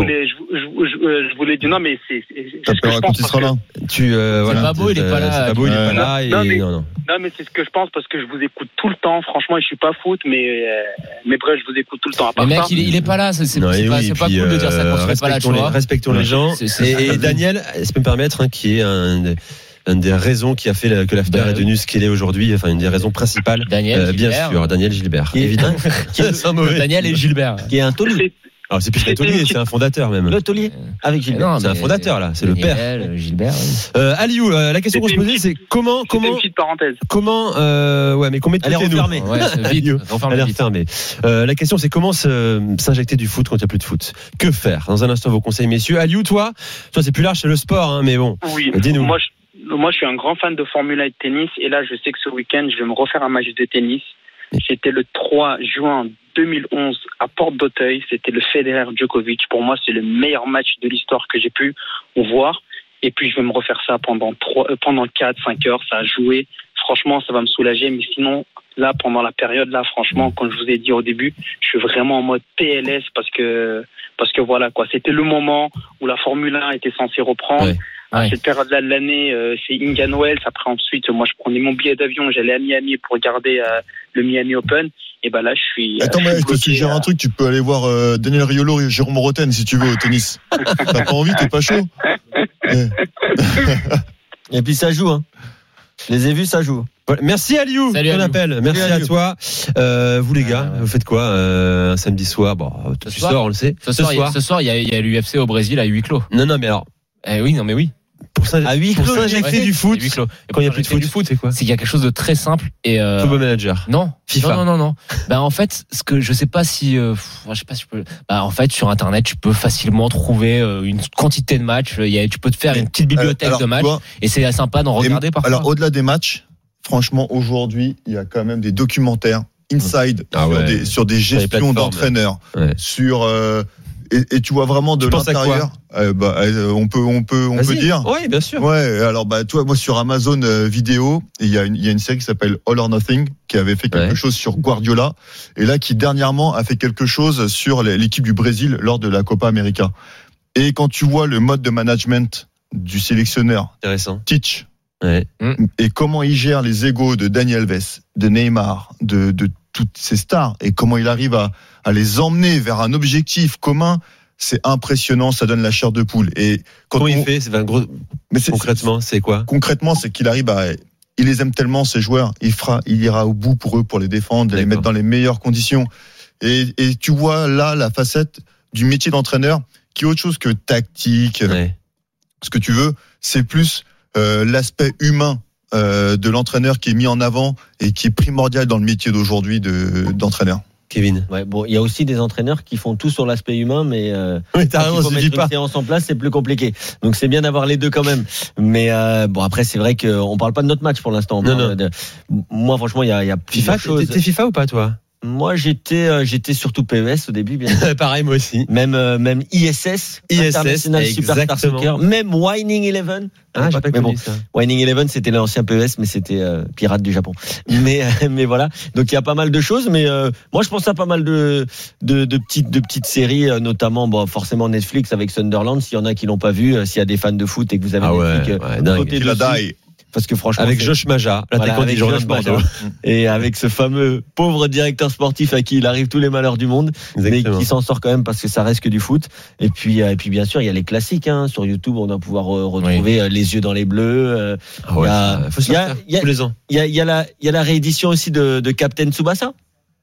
Je voulais dire non, mais c'est ce que je pense. Tu seras là. Babo, il est pas là. Non, mais c'est ce que je pense parce que je vous écoute tout le temps. Franchement, je suis pas foot, mais bref, je vous écoute tout le temps. Mais mec, il est pas là. C'est pas cool de dire ça quand tu serais pas là, tu vois. Respectons les gens. Et Daniel, si je peux me permettre, qui est une des raisons qui a fait que l'after est devenue ce qu'elle est aujourd'hui, enfin une des raisons principales. Daniel bien sûr, Daniel Gilbert, évidemment. Daniel et Gilbert, qui est un taulier. Alors c'est plus qu'un taulier, c'est un fondateur même. Le taulier avec Gilbert. C'est un fondateur là, c'est le père. Gilbert. Aliou, la question qu'on se posait, c'est comment une petite parenthèse. Mais qu'on met de côté nous. Elle est refermée. La question c'est comment s'injecter du foot quand il n'y a plus de foot. Que faire? Dans un instant vos conseils messieurs. Aliou, toi c'est plus large, c'est le sport, mais bon. Oui. Dis-nous. Moi, je suis un grand fan de Formule 1 et de tennis. Et là, je sais que ce week-end, je vais me refaire un match de tennis. C'était le 3 juin 2011 à Porte d'Auteuil. C'était le Federer-Djokovic. Pour moi, c'est le meilleur match de l'histoire que j'ai pu voir. Et puis, je vais me refaire ça pendant 4-5 heures. Ça a joué. Franchement, ça va me soulager. Mais sinon, là, pendant la période, là, franchement, comme je vous ai dit au début, je suis vraiment en mode PLS parce que voilà, quoi. C'était le moment où la Formule 1 était censée reprendre. Ouais. À cette période-là de l'année, c'est Indian Wells. Après, ensuite, moi, je prenais mon billet d'avion, j'allais à Miami pour regarder le Miami Open. Et ben là, je suis. Attends, mais je te suggère un truc. Tu peux aller voir Daniel Riolo et Jérôme Roten si tu veux au tennis. T'as pas envie, t'es pas chaud. Et puis ça joue, hein. Je les ai vus, ça joue. Voilà. Merci Aliou, ton appel. Merci à toi. Vous les gars, vous faites quoi un samedi soir? Bon, tu sors, on le sait. Ce soir, il y a l'UFC au Brésil à huis clos. Non, mais alors. Oui. Pour s'injecter du foot. Et quand il n'y a plus de foot, c'est quoi? C'est qu'il y a quelque chose de très simple et Football Manager. Non. FIFA. Non. En fait, ce que je sais pas si je peux. En fait, sur internet, tu peux facilement trouver une quantité de matchs. Tu peux te faire une petite bibliothèque de matchs et c'est sympa d'en regarder parfois. Alors au-delà des matchs, franchement, aujourd'hui, il y a quand même des documentaires inside sur des gestions d'entraîneurs, sur et tu vois vraiment de l'intérieur. On peut dire. Oui, bien sûr. Ouais. Alors toi, moi sur Amazon vidéo, il y a une série qui s'appelle All or Nothing qui avait fait quelque chose sur Guardiola et là qui dernièrement a fait quelque chose sur l'équipe du Brésil lors de la Copa América. Et quand tu vois le mode de management du sélectionneur, Tite, et comment il gère les égos de Dani Alves, de Neymar, de toutes ces stars et comment il arrive à les emmener vers un objectif commun, c'est impressionnant, ça donne la chair de poule. Et comment il fait? Concrètement, c'est quoi? Concrètement, c'est qu'il arrive il les aime tellement ces joueurs, il ira au bout pour eux, pour les défendre, les mettre dans les meilleures conditions. Et tu vois là la facette du métier d'entraîneur qui est autre chose que tactique. Ce que tu veux, c'est plus l'aspect humain de l'entraîneur qui est mis en avant et qui est primordial dans le métier d'aujourd'hui d'entraîneur. Kevin. Ouais, bon, il y a aussi des entraîneurs qui font tout sur l'aspect humain, mais oui, t'as raison, il faut mettre une séance en place, c'est plus compliqué. Donc c'est bien d'avoir les deux quand même. Mais bon, après c'est vrai qu'on parle pas de notre match pour l'instant. Moi, franchement, il y a FIFA. T'es FIFA ou pas, toi? Moi, j'étais surtout PES au début, bien sûr. Pareil, moi aussi. Même ISS, International Superstar Soccer, même Winning Eleven. Mais bon, ça. Winning Eleven, c'était l'ancien PES, mais c'était pirate du Japon. Mais voilà. Donc il y a pas mal de choses, mais moi je pense à pas mal de petites séries, notamment forcément Netflix avec Sunderland. S'il y en a qui l'ont pas vu, s'il y a des fans de foot et que vous avez Netflix, dingue. Parce que franchement, avec Josh Maja, l'attaquant du Journal de Bordeaux, et avec ce fameux pauvre directeur sportif à qui il arrive tous les malheurs du monde, mais qui s'en sort quand même parce que ça reste que du foot. Et puis bien sûr, il y a les classiques. Sur YouTube, on va pouvoir retrouver Les Yeux dans les Bleus. Faut se faire tous les ans. Il y a la réédition aussi de Captain Tsubasa,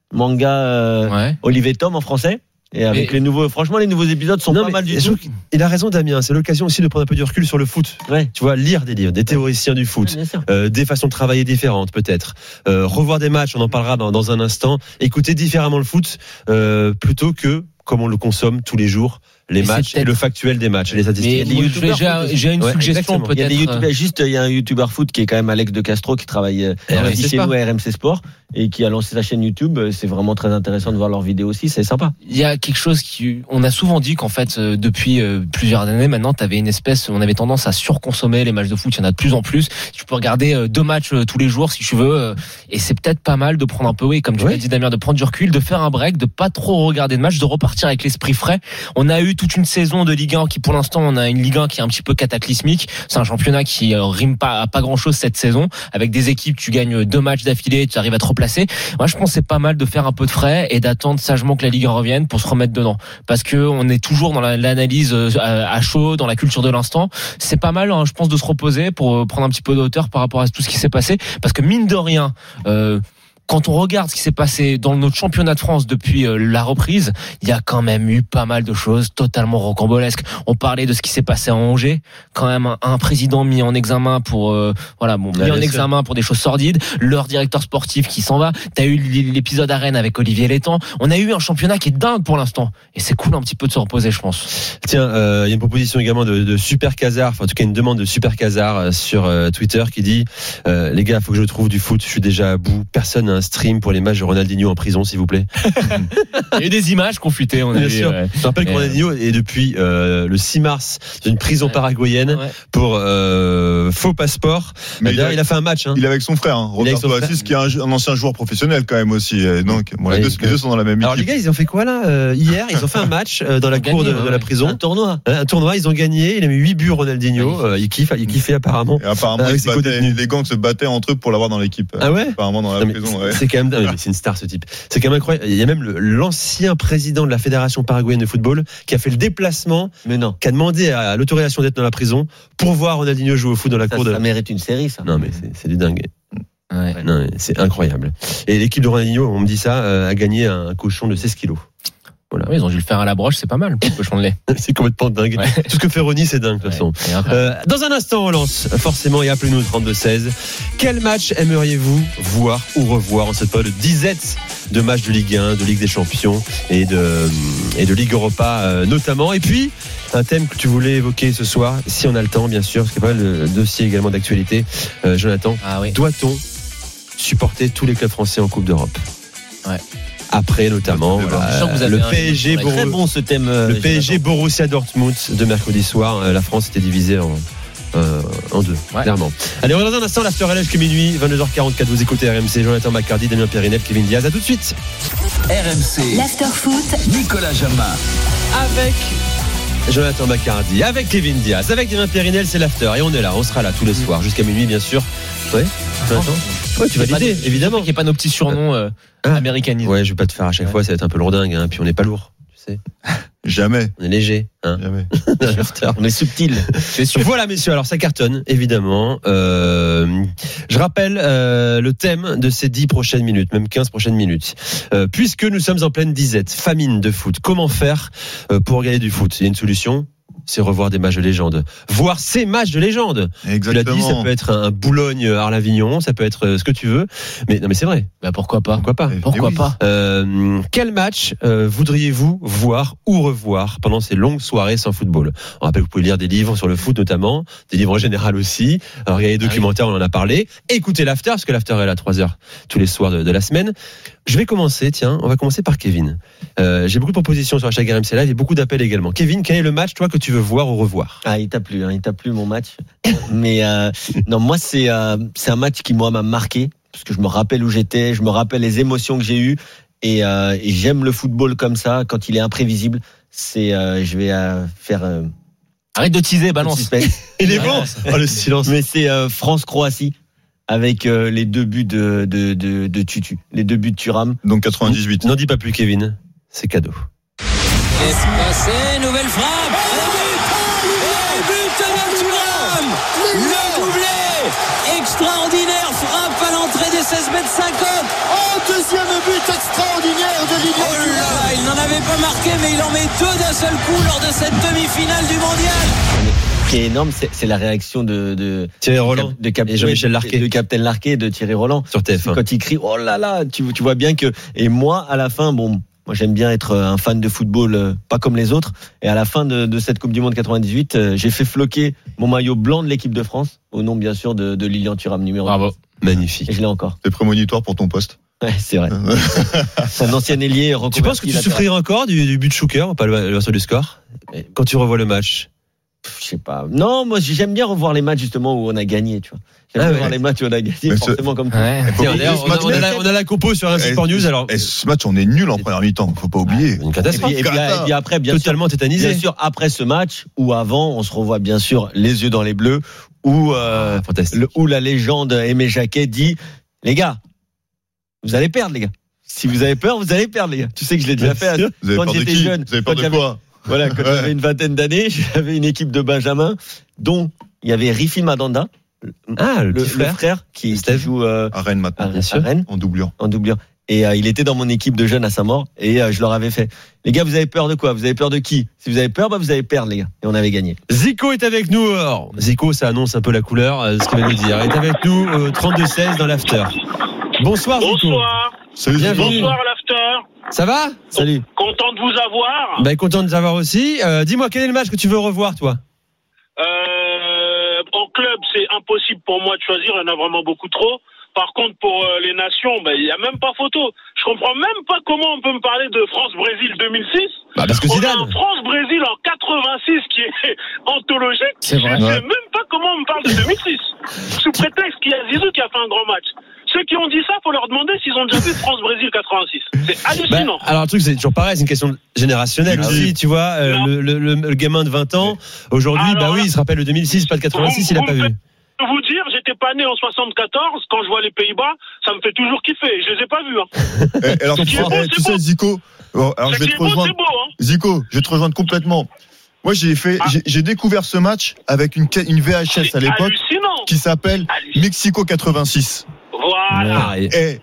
manga Olivier Tom en français. Et avec les nouveaux épisodes sont pas mal du tout. Il a raison, Damien. C'est l'occasion aussi de prendre un peu du recul sur le foot. Tu vois, lire des livres, des théoriciens du foot, des façons de travailler différentes, peut-être. Revoir des matchs, on en parlera dans un instant. Écouter différemment le foot, plutôt que comme on le consomme tous les jours. Les matchs et le factuel des matchs, les statistiques. J'ai une suggestion peut-être. Il y a un youtubeur foot qui est quand même Alex de Castro qui travaille chez nous à RMC Sport et qui a lancé sa chaîne YouTube. C'est vraiment très intéressant de voir leurs vidéos aussi, c'est sympa. Il y a quelque chose on a souvent dit qu'en fait depuis plusieurs années maintenant, on avait tendance à surconsommer les matchs de foot. Il y en a de plus en plus. Tu peux regarder 2 matchs tous les jours si tu veux, et c'est peut-être pas mal de prendre un peu, comme tu l'as dit Damien, de prendre du recul, de faire un break, de pas trop regarder de matchs, de repartir avec l'esprit frais. On a eu toute une saison de Ligue 1 qui, pour l'instant, on a une Ligue 1 qui est un petit peu cataclysmique. C'est un championnat qui rime pas grand chose cette saison. Avec des équipes, tu gagnes 2 matchs d'affilée, tu arrives à te replacer. Moi, je pense que c'est pas mal de faire un peu de frais et d'attendre sagement que la Ligue 1 revienne pour se remettre dedans. Parce que on est toujours dans l'analyse à chaud, dans la culture de l'instant. C'est pas mal, je pense, de se reposer pour prendre un petit peu de hauteur par rapport à tout ce qui s'est passé. Parce que mine de rien, quand on regarde ce qui s'est passé dans notre championnat de France depuis la reprise, il y a quand même eu pas mal de choses totalement rocambolesques. On parlait de ce qui s'est passé à Angers, quand même un président mis en examen pour examen pour des choses sordides, leur directeur sportif qui s'en va. T'as eu l'épisode à Rennes avec Olivier Létang. On a eu un championnat qui est dingue pour l'instant et c'est cool un petit peu de se reposer, je pense. Tiens, il y a une proposition également de Super Casar, en tout cas une demande de Super Casar sur Twitter qui dit les gars, faut que je trouve du foot, je suis déjà à bout, personne n'a un stream pour les matchs de Ronaldinho en prison, s'il vous plaît. Il y a eu des images confutées, on a vu. Sûr. Je rappelle que Ronaldinho est depuis le 6 mars dans une prison paraguayenne pour faux passeport. Mais d'ailleurs, il a fait un match. Il est avec son frère, Roberto Assis, qui est un ancien joueur professionnel quand même aussi. Donc, les deux sont dans la même équipe. Alors les gars, ils ont fait quoi là hier? Ils ont fait un match dans la cour de la prison. Un tournoi. Ils ont gagné. Il a mis 8 buts, Ronaldinho. Il kiffait apparemment. Et apparemment, les gangs se battaient entre eux pour l'avoir dans l'équipe. Ah ouais? Apparemment dans la prison. C'est quand même c'est une star ce type. C'est quand même incroyable. Il y a même l'ancien président de la Fédération paraguayenne de football qui a fait le déplacement, qui a demandé à l'autorisation d'être dans la prison pour voir Ronaldinho jouer au foot dans la cour de. Ça mérite une série, ça. Non mais c'est du dingue. Non, c'est incroyable. Et l'équipe de Ronaldinho, on me dit ça, a gagné un cochon de 16 kilos. Voilà. Oui, ils ont dû le faire à la broche, c'est pas mal, le cochon de lait. C'est complètement dingue. Tout ce que fait Ronny, c'est dingue, de toute façon. Dans un instant, on lance, forcément, et appelez-nous 32-16. Quel match aimeriez-vous voir ou revoir en cette période de disette de matchs de Ligue 1, de Ligue des Champions et de Ligue Europa, notamment. Et puis, un thème que tu voulais évoquer ce soir, si on a le temps, bien sûr, parce qu'il y a pas mal de dossiers également d'actualité. Jonathan, doit-on supporter tous les clubs français en Coupe d'Europe? Après notamment le PSG très bon ce thème, le PSG Borussia Dortmund de mercredi soir. La France était divisée en deux, clairement. Allez, on va dans un instant, l'after LH que minuit, 22h44, vous écoutez RMC, Jonathan Macardy, Damien Périnel, Kevin Diaz, à tout de suite. RMC l'after foot, Nicolas Jamin avec Jonathan Macardy, avec Kevin Diaz, avec Damien Périnel, c'est l'after et on est là, on sera là tous les soirs jusqu'à minuit, bien sûr. Tu vas l'idée, évidemment. Il n'y a pas nos petits surnoms américanisés. Ouais, je vais pas te faire à chaque fois, ça va être un peu lourdingue, puis on n'est pas lourd, tu sais. Jamais. On est léger, Jamais. On est subtil. Voilà, messieurs, alors ça cartonne, évidemment. Je rappelle le thème de ces 10 prochaines minutes, même 15 prochaines minutes. Puisque nous sommes en pleine disette, famine de foot, comment faire pour regarder du foot? Il y a une solution, c'est revoir des matchs de légende. Voir ces matchs de légende. Exactement. Tu l'as dit, ça peut être un Boulogne-Arles-Avignon, ça peut être ce que tu veux. Mais non, mais c'est vrai. Bah pourquoi pas. Pourquoi pas. Quel match voudriez-vous voir ou revoir pendant ces longues soirées sans football? On rappelle que vous pouvez lire des livres sur le foot notamment, des livres en général aussi. Alors, il y a des documentaires, on en a parlé. Écoutez l'after, parce que l'after est à 3h tous les soirs de la semaine. Je vais commencer, on va commencer par Kevin. J'ai beaucoup de propositions sur hashtag RMC Live et beaucoup d'appels également. Kevin, quel est le match, toi, que tu veux voir ou revoir? Il t'a plu mon match. Mais non, moi, c'est un match qui, moi, m'a marqué, parce que je me rappelle où j'étais, je me rappelle les émotions que j'ai eues, et j'aime le football comme ça, quand il est imprévisible. Je vais faire... Arrête de teaser, balance. Il est bon. Le silence. Mais c'est France-Croatie. Avec les 2 buts de Tutu, les 2 buts de Thuram. Donc 98. N'en dis pas plus, Kevin. C'est cadeau. Espacé, nouvelle frappe. Le but de Thuram. Le doublé. Extraordinaire frappe à l'entrée des 16,50 m. Deuxième but extraordinaire de Lilian. Oh là, il n'en avait pas marqué, mais il en met 2 d'un seul coup lors de cette demi-finale du mondial. Ce qui est énorme, c'est la réaction de Thierry Roland et Jean-Michel Larquet, de Captain Larquet, de Thierry Roland sur TF1. Quand il crie oh là là, tu vois bien que, et moi à la fin, moi j'aime bien être un fan de football, pas comme les autres, et à la fin de cette Coupe du Monde 98, j'ai fait floquer mon maillot blanc de l'équipe de France au nom bien sûr de Lilian Thuram, numéro 1. Bravo, magnifique. Et je l'ai encore. C'est prémonitoire pour ton poste. Ouais, c'est vrai. C'est un ancien ailier. Tu penses que tu souffriras encore du but de Schuker, pas le verso du score, quand tu revois le match? Je sais pas. Non, moi j'aime bien revoir les matchs justement où on a gagné, tu vois. J'aime bien revoir les matchs où on a gagné, forcément comme ça. On a la compo sur un Sport News. Alors, ce match, on est nul en première mi-temps. Faut pas oublier. Une catastrophe. Et puis après, bien totalement sûr, tétanisé. Bien sûr, après ce match ou avant, on se revoit bien sûr les yeux dans les bleus où la légende Aimé Jacquet dit les gars, vous allez perdre les gars. Si vous avez peur, vous allez perdre les gars. Tu sais que je l'ai déjà fait quand j'étais jeune. Vous avez peur de quoi? Voilà, quand j'avais une vingtaine d'années, j'avais une équipe de Benjamin dont il y avait Rifi Madanda, le frère qui joue à Rennes maintenant, à Rennes, en doublure. Et il était dans mon équipe de jeunes à Saint-Maur et je leur avais fait les gars, vous avez peur de quoi? Vous avez peur de qui? Si vous avez peur, vous allez perdre les gars. Et on avait gagné. Zico est avec nous. Alors, Zico, ça annonce un peu la couleur, ce qu'il va nous dire. Il est avec nous 32-16 dans l'after. Bonsoir Zico. Bonsoir. Salut. Bonsoir l'after. Ça va? Salut. Content de vous avoir. Content de vous avoir aussi. Dis-moi, quel est le match que tu veux revoir, toi? En club, c'est impossible pour moi de choisir. Il y en a vraiment beaucoup trop. Par contre, pour les nations, il n'y a même pas photo. Je comprends même pas comment on peut me parler de France-Brésil 2006. Parce que Zidane. On a un France-Brésil en 86 qui est anthologique. C'est vrai. Je sais même pas comment on me parle de 2006. Sous prétexte qu'il y a Zizou qui a fait un grand match. Ceux qui ont dit ça, faut leur demander s'ils ont déjà vu France-Brésil 86. C'est hallucinant. Alors, le truc, c'est toujours pareil, c'est une question générationnelle aussi, tu vois. Le gamin de 20 ans, aujourd'hui, il se rappelle le 2006, pas de 86, il a pas vu. Je peux vous dire, j'étais pas né en 74. Quand je vois les Pays-Bas, ça me fait toujours kiffer. Je les ai pas vus. Alors, tu sais, Zico, alors je vais te rejoindre. Zico, je vais te rejoindre complètement. Moi, j'ai découvert ce match avec une VHS à l'époque qui s'appelle Mexico 86. Voilà. Et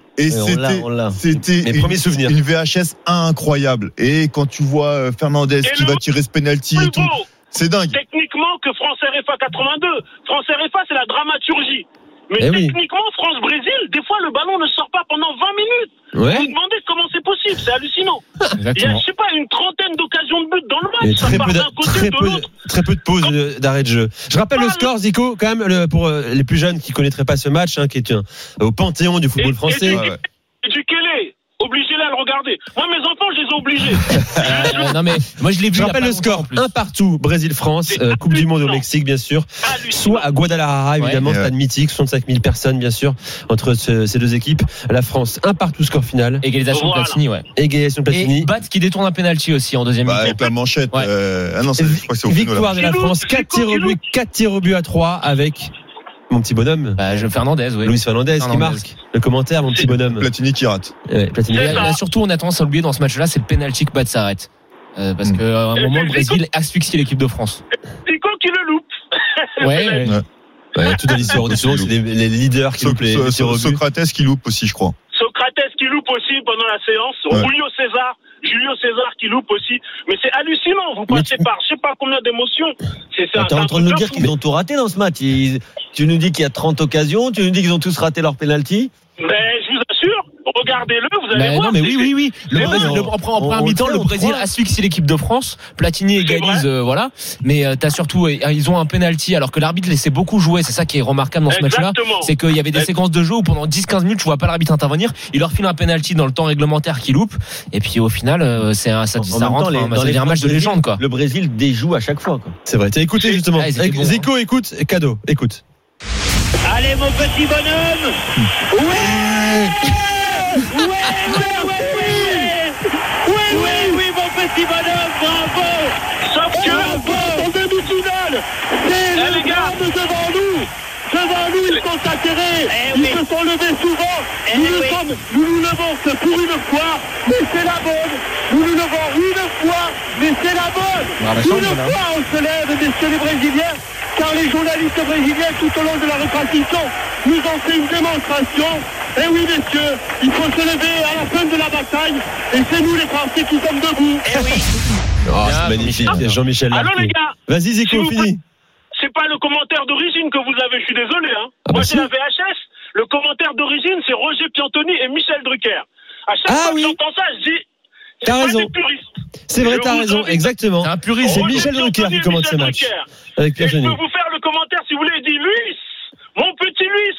c'était mes premiers souvenirs. Une VHS incroyable. Et quand tu vois Fernandez qui va tirer ce penalty et tout, c'est dingue. Techniquement que France-RFA 82. France-RFA, c'est la dramaturgie. Mais techniquement, France-Brésil, des fois, le ballon ne sort pas pendant 20 minutes. Ouais. Vous vous demandez comment c'est possible, c'est hallucinant. Exactement. Il y a, je sais pas, une trentaine d'occasions de but dans le match. Ça part d'un côté de l'autre. Très peu de pauses d'arrêt de jeu. Je rappelle le score, Zico, quand même, pour les plus jeunes qui connaîtraient pas ce match, qui est au panthéon du football français. Et du Kélé. Obligez-les à le regarder. Moi, mes enfants, je les ai obligés. Non, mais moi, je l'ai vu. Je rappelle le score. Un partout, Brésil-France, Coupe du Monde au Mexique, bien sûr. Soit à Guadalajara, évidemment, stade mythique, 65 000 personnes, bien sûr, entre ces deux équipes. La France, un partout, score final. Égalisation de Platini, Égalisation de Platini. Et Bat qui détourne un penalty aussi en deuxième mi-temps. Avec la manchette. Ouais. Je crois que c'est au victoire de la France, 4 tirs au but à 3 avec mon petit bonhomme. Fernandez, Luis Fernandez qui marque. Le commentaire, mon petit bonhomme. Platini qui rate. Platini. Là, surtout, on a tendance à oublier dans ce match-là, c'est le penalty que Bat s'arrête. Parce qu'à un moment, le Brésil asphyxie l'équipe de France. Zico qui le loupe. Toute l'histoire du c'est les leaders qui loupent les tirs au but. Socrates qui loupe aussi, je crois. Socrates qui loupe aussi pendant la séance. Julio César Julio César qui loupe aussi. Mais c'est hallucinant. Vous passez par je sais pas combien d'émotions. T'es en train de nous dire qu'ils ont tout raté dans ce match. Tu nous dis qu'il y a 30 occasions, tu nous dis qu'ils ont tous raté leur penalty. Mais je vous assure, regardez-le, vous allez voir. Non, mais oui. En première mi-temps, le Brésil asphyxie l'équipe de France. Platini égalise, voilà. Mais t'as surtout, ils ont un penalty alors que l'arbitre laissait beaucoup jouer. C'est ça qui est remarquable dans ce match-là. C'est qu'il y avait des séquences de jeu où pendant 10-15 minutes, tu vois pas l'arbitre intervenir. Il leur file un penalty dans le temps réglementaire qui loupe. Et puis au final, ça rentre dans un match de légende, quoi. Le Brésil déjoue à chaque fois, quoi. C'est vrai. T'as écouté justement. Zico, écoute, cadeau, écoute. Allez mon petit bonhomme. Oui, mon petit bonhomme, bravo. Sauf que en demi-finale, c'est les gars devant nous, ils sont atterrés, ils se sont levés souvent, nous nous levons que pour une fois, mais c'est la bonne, nous nous levons une fois, mais c'est la bonne, une fois on se lève, messieurs les Brésiliens, car les journalistes brésiliens tout au long de la répartition nous ont fait une démonstration. Et oui messieurs, il faut se lever à la fin de la bataille, et c'est nous les Français qui sommes debout. Eh oui. C'est magnifique, Jean-Michel Larquet. Alors les gars, vas-y Zico, fini. C'est pas le commentaire d'origine que vous avez, je suis désolé. Moi c'est la VHS. Le commentaire d'origine c'est Roger Piantoni et Michel Drucker. À chaque fois que j'entends ça, je dis t'as raison. C'est vrai, t'as raison, exactement. C'est un puriste. C'est Michel Drucker qui commente ce match. Avec Piantoni. Je peux vous faire le commentaire si vous voulez. Il dit Luis, mon petit Luis,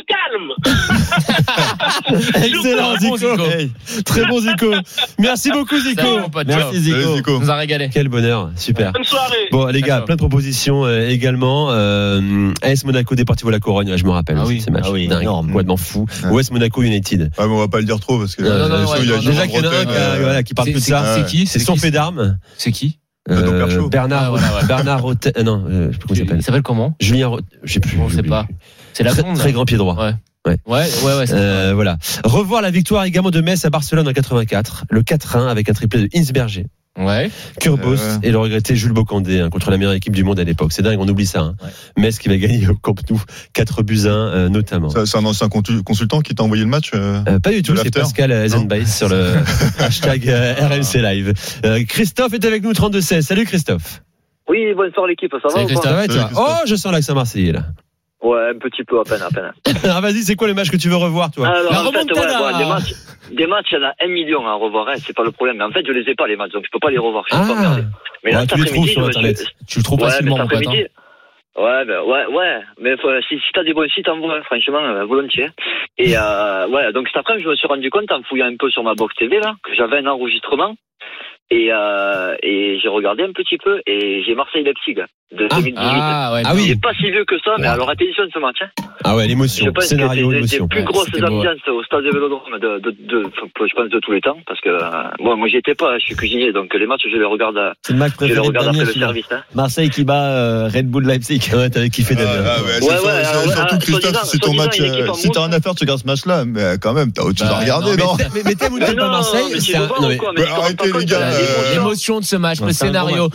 reste calme. Excellent Zico. Hey, très bon Zico. Merci beaucoup Zico. Merci Zico. Nous a régalé. Quel bonheur, super. Bonne soirée. Bon les gars, plein de propositions également. AS Monaco Deportivo La Corogne, je me rappelle ces matchs. Énorme, complètement fou. OS Monaco United. Mais on va pas le dire trop parce que déjà qu'il y en a un qui parle que de ça. C'est qui? C'est son fait d'armes. C'est qui? Bernard Roten, non, je sais pas comment il s'appelle. Il s'appelle comment? Julien Roten, je sais plus. On sait pas. C'est la très grand pied droit. Ouais. Voilà. Revoir la victoire également de Metz à Barcelone en 84, le 4-1 avec un triplé de Hinsberger. Ouais. Kurbos et le regretté Jules Bocandé contre la meilleure équipe du monde à l'époque. C'est dingue, on oublie ça. Metz qui va gagner au Camp Nou 4-1 notamment. C'est un ancien consultant qui t'a envoyé le match Pas du tout, c'est Pascal Eisenbeis sur le hashtag RMC Live. Christophe est avec nous 32-16. Salut Christophe. Oui, bonsoir l'équipe, ça va? Salut Christophe, toi. Oh, je sens l'accent marseillais là. Ouais, un petit peu, à peine. Alors vas-y, c'est quoi les matchs que tu veux revoir, toi? Alors, en fait, des matchs, il y en a 1 million à revoir, c'est pas le problème. Mais en fait, je les ai pas les matchs, donc je peux pas les revoir. Je peux pas regarder. Mais là, tu les trouves sur Internet. Tu le trouves facilement, mon pote. Ouais. Mais si t'as des bons sites, envoie, franchement, volontiers. Et donc cet après-midi, je me suis rendu compte en fouillant un peu sur ma box TV là, que j'avais un enregistrement. Et j'ai regardé un petit peu et j'ai Marseille-Leipzig de 2018. C'est pas si vieux que ça, mais alors attention ce match. Ah ouais, l'émotion, scénario, c'est émotion. Des plus grosses ambiances au stade de Vélodrome je pense de tous les temps, parce que moi j'y étais pas, je suis cuisinier, donc les matchs je les regarde. C'est le match préféré de Damien, après le service. Marseille qui bat Red Bull Leipzig. Ouais, t'avais kiffé Damien. Surtout Christophe, c'est ton match. Si t'as rien à faire, tu regardes ce match-là, mais quand même, t'as autre chose à regarder, non? Mais t'aimes ou t'aimes pas Marseille? Arrêtez les gars. L'émotion de ce match, le scénario.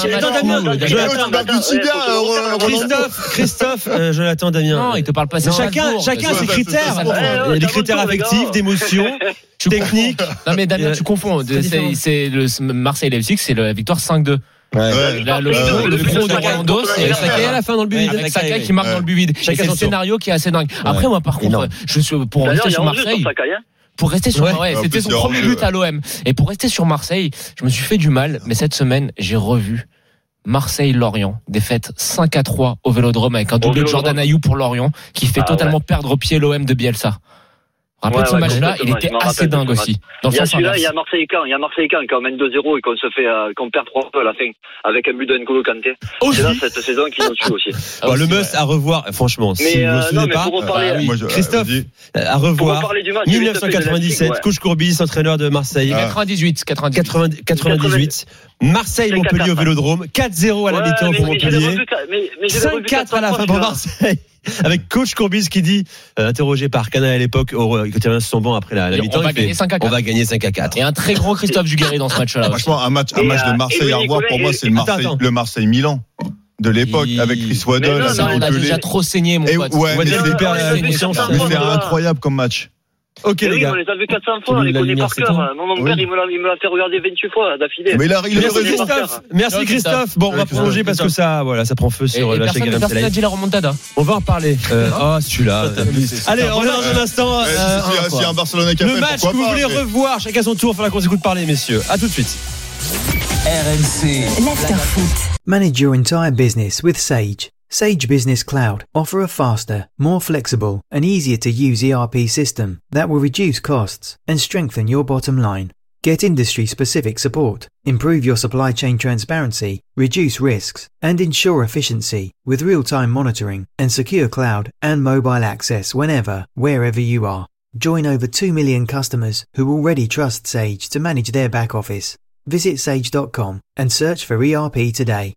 Christophe, Jonathan, Damien. Non, il te parle pas. Chacun a ses critères. Il y a des critères affectifs, d'émotion, technique. Non mais Damien, tu confonds. C'est le Marseille-Leipzig, c'est la victoire 5-2. Le pro de Rolando, c'est Sakai à la fin dans le but vide. Avec Sakai qui marque dans le but vide. C'est le scénario qui est assez dingue. Après, moi, par contre, pour rester sur Marseille. Pour rester sur c'était son premier but à l'OM. Et pour rester sur Marseille, je me suis fait du mal, mais cette semaine, j'ai revu Marseille-Lorient, défaite 5-3 au Vélodrome avec un doublé de Jordan Ayew pour Lorient qui fait totalement perdre au pied l'OM de Bielsa. Rappelez ce match-là, il était assez dingue aussi. Dans le sens inverse. Il y a Marseille-Caen, quand on mène 2-0 et qu'on perd 3 à la fin avec un but de N'Golo Kanté. C'est là cette saison qui nous tue aussi. Le must à revoir, franchement. Si vous ne souvenez pas, Christophe, à revoir. 1997, Coach Courbis, entraîneur de Marseille. 98. Marseille-Montpellier au Vélodrome, 4-0 à la mi-temps pour Montpellier, 5-4 à la fin pour Marseille. Avec coach Courbis qui dit, interrogé par Canal à l'époque, quand il revient sur son banc après la mi-temps, on va gagner 5-4. Et un très gros Christophe Duguerry dans ce match-là. Franchement, un match de Marseille à revoir, pour moi, c'est le Marseille-Milan de l'époque avec Chris Waddle. On a déjà trop saigné, mon pote. Mais c'est incroyable comme match. Ok, les gars. On les a vus 400 fois, on les connaît par cœur. Mon père, il me l'a fait regarder 28 fois d'affilée. Mais là, Merci Christophe. Bon, on va prolonger parce que ça prend feu sur la chaîne. Personne n'a dit la remontada. On va en reparler. Celui-là. Allez, on revient dans un instant. Si un Barcelone qui a le match que vous voulez revoir, chacun son tour, il faudra qu'on s'écoute parler, messieurs. À tout de suite. RMC. L'afterfoot. Manage your entire business with Sage. Sage Business Cloud offer a faster, more flexible and easier to use ERP system that will reduce costs and strengthen your bottom line. Get industry specific support, improve your supply chain transparency, reduce risks and ensure efficiency with real-time monitoring and secure cloud and mobile access whenever, wherever you are. Join over 2 million customers who already trust Sage to manage their back office. Visit sage.com and search for ERP today.